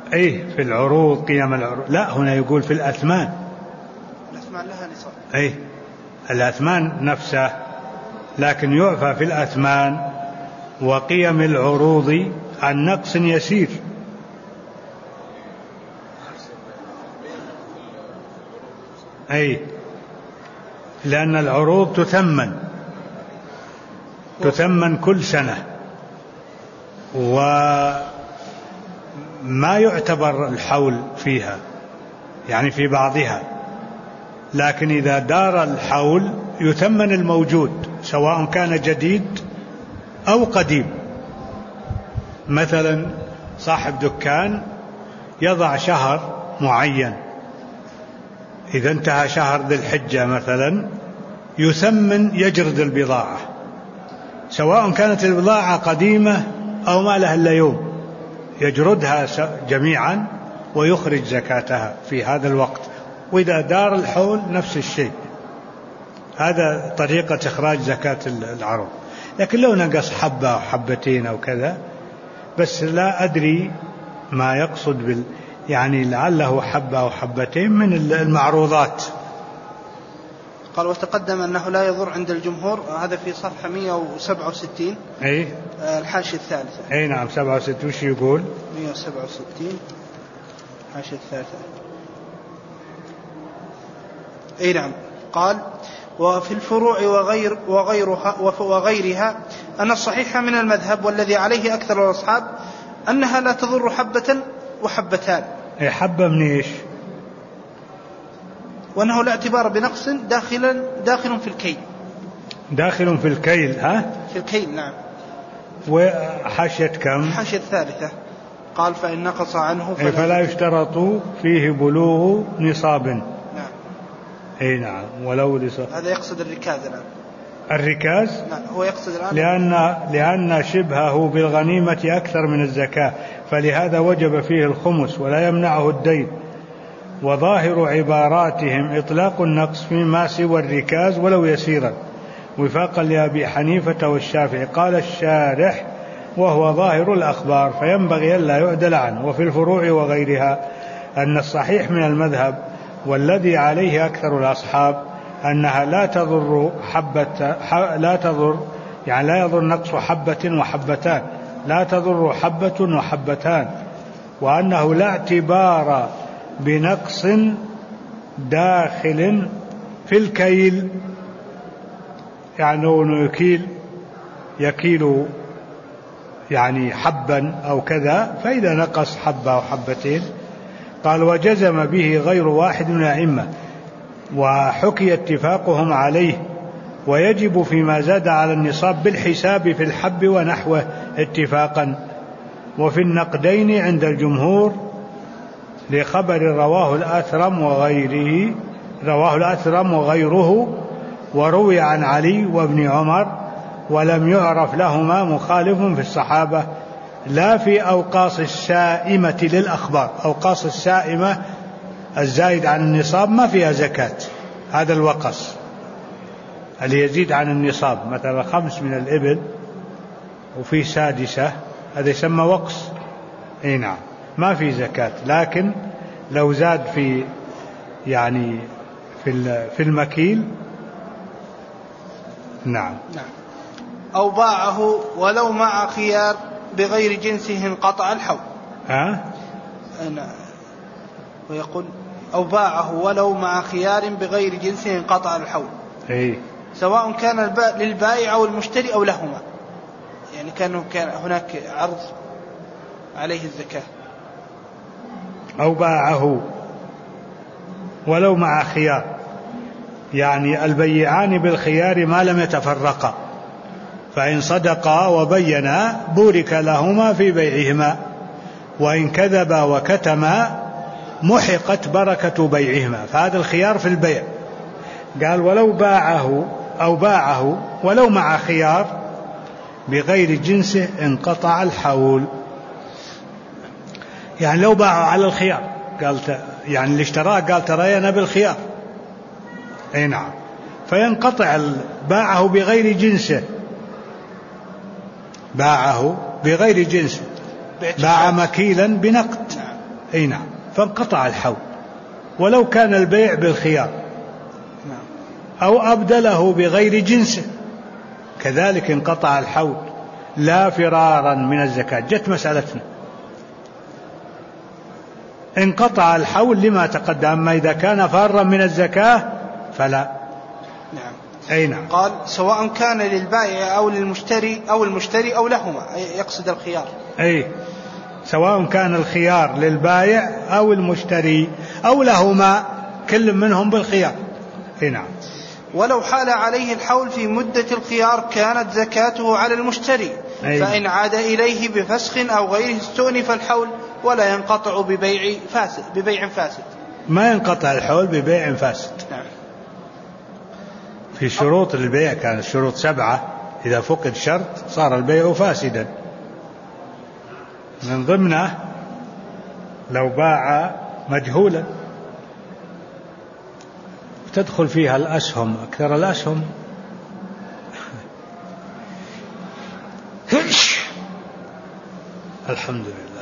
[SPEAKER 1] أي في العروض قيم العروض. لا هنا يقول في الأثمان.
[SPEAKER 3] الأثمان لها نصاب.
[SPEAKER 1] أي الأثمان نفسه، لكن يعفى في الأثمان وقيم العروض عن نقص يسير. أي لأن العروض تثمن كل سنة، وما يعتبر الحول فيها يعني في بعضها، لكن إذا دار الحول يثمن الموجود سواء كان جديد أو قديم. مثلا صاحب دكان يضع شهر معين، إذا انتهى شهر ذي الحجة مثلا يثمن يجرد البضاعة سواء كانت البضاعة قديمة أو ما لها إلا يوم، يجردها جميعا ويخرج زكاتها في هذا الوقت. وإذا دار الحول نفس الشيء. هذا طريقة إخراج زكاة العروض. لكن لو نقص حبة أو حبتين أو كذا، بس لا أدري ما يقصد يعني لعله حبة أو حبتين من المعروضات.
[SPEAKER 3] قال وتقدم أنه لا يضر عند الجمهور، هذا في صفحة 167.
[SPEAKER 1] أي
[SPEAKER 3] الحاشية الثالثة.
[SPEAKER 1] أي نعم 67. وش يقول؟
[SPEAKER 3] 167 الحاشية الثالثة. أي نعم. قال وفي الفروع وغيرها أن الصحيح من المذهب والذي عليه أكثر الأصحاب أنها لا تضر حبة وحبتان.
[SPEAKER 1] أي حبة من إيش؟
[SPEAKER 3] وأنه لا اعتبار بنقص داخل في الكيل.
[SPEAKER 1] داخل في الكيل. ها؟ في
[SPEAKER 3] الكيل نعم.
[SPEAKER 1] وحاشية كم؟
[SPEAKER 3] حاشية الثالثة. قال فإن نقص عنه
[SPEAKER 1] فلا يشترط فيه بلوغ نصاب.
[SPEAKER 3] نعم.
[SPEAKER 1] أي نعم. ولو
[SPEAKER 3] هذا يقصد الركاز الآن.
[SPEAKER 1] الركاز؟
[SPEAKER 3] نعم هو يقصد الآن
[SPEAKER 1] لأن شبهه بالغنيمة أكثر من الزكاة، فلهذا وجب فيه الخمس ولا يمنعه الدين. وظاهر عباراتهم إطلاق النقص فيما سوى الركاز ولو يسيرا، وفاقا لأبي حنيفة والشافعي. قال الشارح وهو ظاهر الأخبار فينبغي ألا يعدل عنه. وفي الفروع وغيرها أن الصحيح من المذهب والذي عليه أكثر الأصحاب أنها لا تضر يعني لا يضر نقص حبة وحبتان، لا تضر حبة وحبتان، وأنه لا اعتبار بنقص داخل في الكيل، يعني أنه يكيل يعني حبا أو كذا، فإذا نقص حبة أو حبتين. قال وجزم به غير واحد من الأئمة وحكي اتفاقهم عليه، ويجب فيما زاد على النصاب بالحساب في الحب ونحوه اتفاقا. وفي النقدين عند الجمهور لخبر رواه الأثرم وغيره وروي عن علي وابن عمر، ولم يعرف لهما مخالف في الصحابة لا في أوقاص السائمة للأخبار. أوقاص السائمة الزايد عن النصاب ما فيها زكاة، هذا الوقص اللي يزيد عن النصاب، مثلا 5 من الإبل وفي 6، هذا يسمى وقص. اي نعم ما في زكاة. لكن لو زاد في يعني في المكيل نعم.
[SPEAKER 3] أو باعه ولو مع خيار بغير جنسه انقطع الحول. ويقول أو باعه ولو مع خيار بغير جنسه انقطع الحول. سواء كان للبائع أو المشتري أو لهما، يعني كان هناك عرض عليه الزكاة.
[SPEAKER 1] أو باعه ولو مع خيار، يعني البيعان بالخيار ما لم يتفرقا، فإن صدقا وبينا بورك لهما في بيعهما، وإن كذبا وكتما محقت بركة بيعهما. فهذا الخيار في البيع. قال ولو باعه ولو مع خيار بغير جنسه انقطع الحول. يعني لو باعه على الخيار، قال يعني اللي اشتراه قال ترى أنا بالخيار، أي نعم، فينقطع. باعه بغير جنسه، باعه بغير جنسه، باع مكيلا بنقد، أي نعم، فانقطع الحول ولو كان البيع بالخيار أو أبدله بغير جنسه كذلك انقطع الحول لا فرارا من الزكاة. جت مسألتنا انقطع الحول لما تقدم، أما إذا كان فارا من الزكاة فلا.
[SPEAKER 3] نعم.
[SPEAKER 1] أي نعم.
[SPEAKER 3] قال سواء كان للبائع أو للمشتري أو المشتري أو لهما، يقصد الخيار.
[SPEAKER 1] أي سواء كان الخيار للبائع أو المشتري أو لهما كل منهم بالخيار. أي نعم.
[SPEAKER 3] ولو حال عليه الحول في مدة الخيار كانت زكاته على المشتري. أي. فإن عاد إليه بفسخ أو غيره استؤنف الحول ولا ينقطع ببيع فاسد.
[SPEAKER 1] ما ينقطع الحول ببيع فاسد.
[SPEAKER 3] نعم.
[SPEAKER 1] في شروط البيع كانت الشروط 7، إذا فقد شرط صار البيع فاسدا. من ضمنه لو باع مجهولا، تدخل فيها الأسهم، أكثر الأسهم الحمد لله.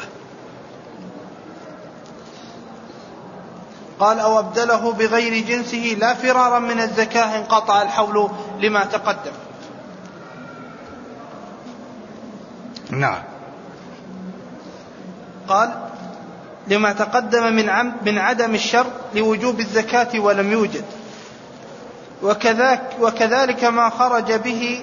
[SPEAKER 3] قال أو أبدله بغير جنسه لا فرارا من الزكاة انقطع الحول لما تقدم.
[SPEAKER 1] نعم.
[SPEAKER 3] قال لما تقدم من عدم الشرط لوجوب الزكاة ولم يوجد، وكذلك ما خرج به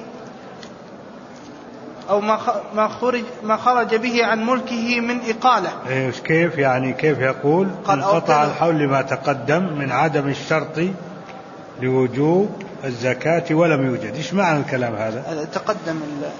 [SPEAKER 3] أو ما خرج به عن ملكه من إقالة.
[SPEAKER 1] كيف يعني؟ كيف يقول انقطع الحول لما تقدم من عدم الشرط لوجوب الزكاة ولم يوجد؟ إيش معنى الكلام هذا؟
[SPEAKER 3] تقدم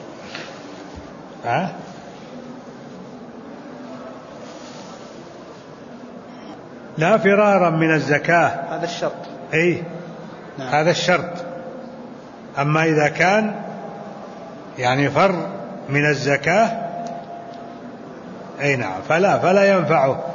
[SPEAKER 1] لا فرارا من الزكاة،
[SPEAKER 3] هذا الشرط.
[SPEAKER 1] أي نعم. هذا الشرط. أما إذا كان يعني فر من الزكاة أي نعم فلا ينفعه.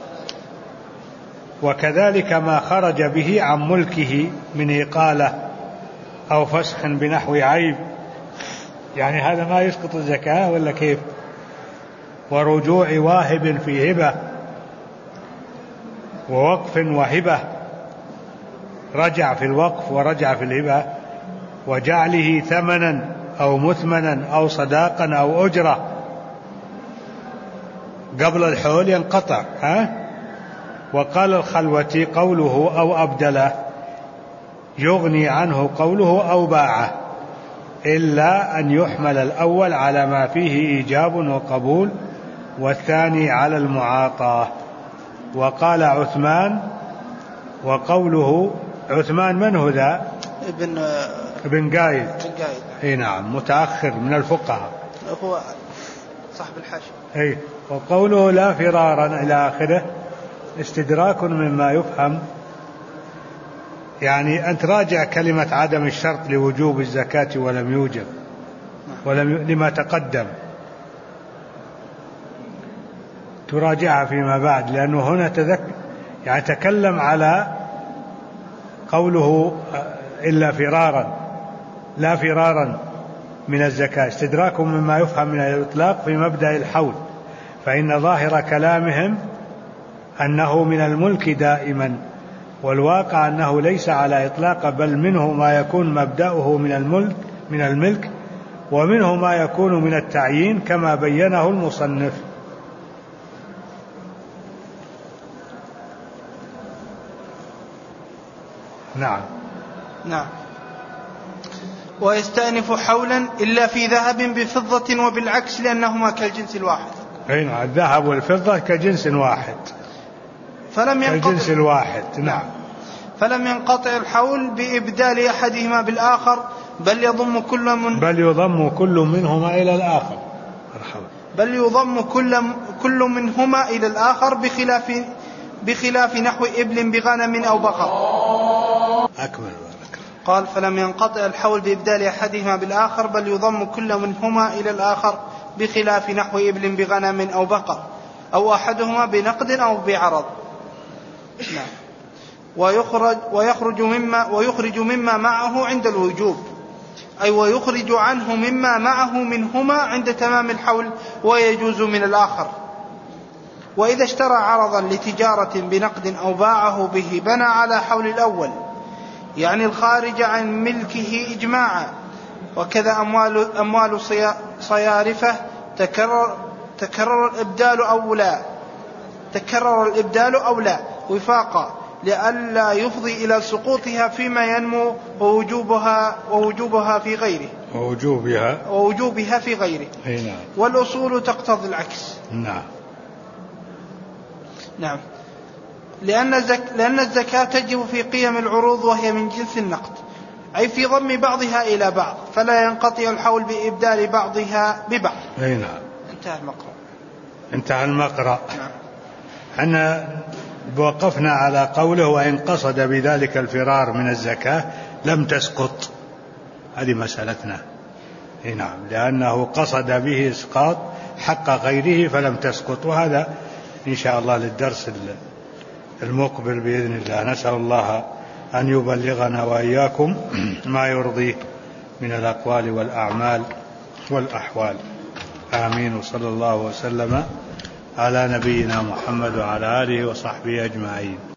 [SPEAKER 1] وكذلك ما خرج به عن ملكه من إقالة أو فسخ بنحو عيب، يعني هذا ما يسقط الزكاة ولا كيف؟ ورجوع واهب في هبة ووقف وهبة، رجع في الوقف ورجع في الهبة، وجعله ثمنا أو مثمنا أو صداقا أو أجرة قبل الحول ينقطع. وقال الخلوتي قوله أو أبدله يغني عنه قوله أو باعه، إلا أن يحمل الأول على ما فيه إيجاب وقبول والثاني على المعاطاة. وقال عثمان، وقوله عثمان من هو ذا؟ ابن قايد. اي نعم، متأخر من الفقهاء،
[SPEAKER 3] هو صاحب الحاشية.
[SPEAKER 1] اي. وقوله لا فرارا إلى آخره استدراك مما يفهم، يعني أن تراجع كلمة عدم الشرط لوجوب الزكاة ولم يوجب لما تقدم، تراجعها فيما بعد، لأنه هنا يعني تكلم على قوله إلا فرارا، لا فرارا من الزكاة، استدراك مما يفهم من الإطلاق في مبدأ الحول، فإن ظاهر كلامهم أنه من الملك دائما، والواقع أنه ليس على إطلاق، بل منه ما يكون مبدأه من الملك ومنه ما يكون من التعيين كما بينه المصنف.
[SPEAKER 3] نعم. ويستأنف حولا إلا في ذهب بفضة وبالعكس لأنهما كالجنس الواحد.
[SPEAKER 1] نعم، الذهب والفضة كجنس واحد، كالجنس الواحد. نعم.
[SPEAKER 3] فلم ينقطع الحول بإبدال أحدهما بالآخر، بل يضم كل منهما إلى الآخر، بخلاف نحو إبل بغنم أو بقر.
[SPEAKER 1] أكمل.
[SPEAKER 3] قال فلم ينقطع الحول بإبدال أحدهما بالآخر، بل يضم كل منهما إلى الآخر بخلاف نحو إبل بغنم أو بقر، أو أحدهما بنقد أو بعرض. نعم. ويخرج مما معه عند الوجوب، أي ويخرج عنه مما معه منهما عند تمام الحول، ويجوز من الآخر. وإذا اشترى عرضا لتجارة بنقد أو باعه به بنى على حول الأول، يعني الخارج عن ملكه إجماعا. وكذا أموال صيارفة تكرر الإبدال أو لا وفاقا، لئلا يفضي إلى سقوطها فيما ينمو ووجوبها في غيره. ووجوبها في غيره.
[SPEAKER 1] نعم.
[SPEAKER 3] والأصول تقتضي العكس. نعم. لأن الزكاة تجب في قيم العروض، وهي من جنس النقد، أي في ضم بعضها إلى بعض، فلا ينقطع الحول بإبدال بعضها ببعض.
[SPEAKER 1] نعم. انتهى المقرأ.
[SPEAKER 3] نعم.
[SPEAKER 1] أنا وقفنا على قوله وإن قصد بذلك الفرار من الزكاة لم تسقط، هذه مسألتنا. نعم، لأنه قصد به إسقاط حق غيره فلم تسقط، وهذا إن شاء الله للدرس المقبل بإذن الله. نسأل الله أن يبلغنا وإياكم ما يرضيه من الأقوال والأعمال والأحوال. آمين. وصلى الله وسلم على نبينا محمد وعلى آله وصحبه أجمعين.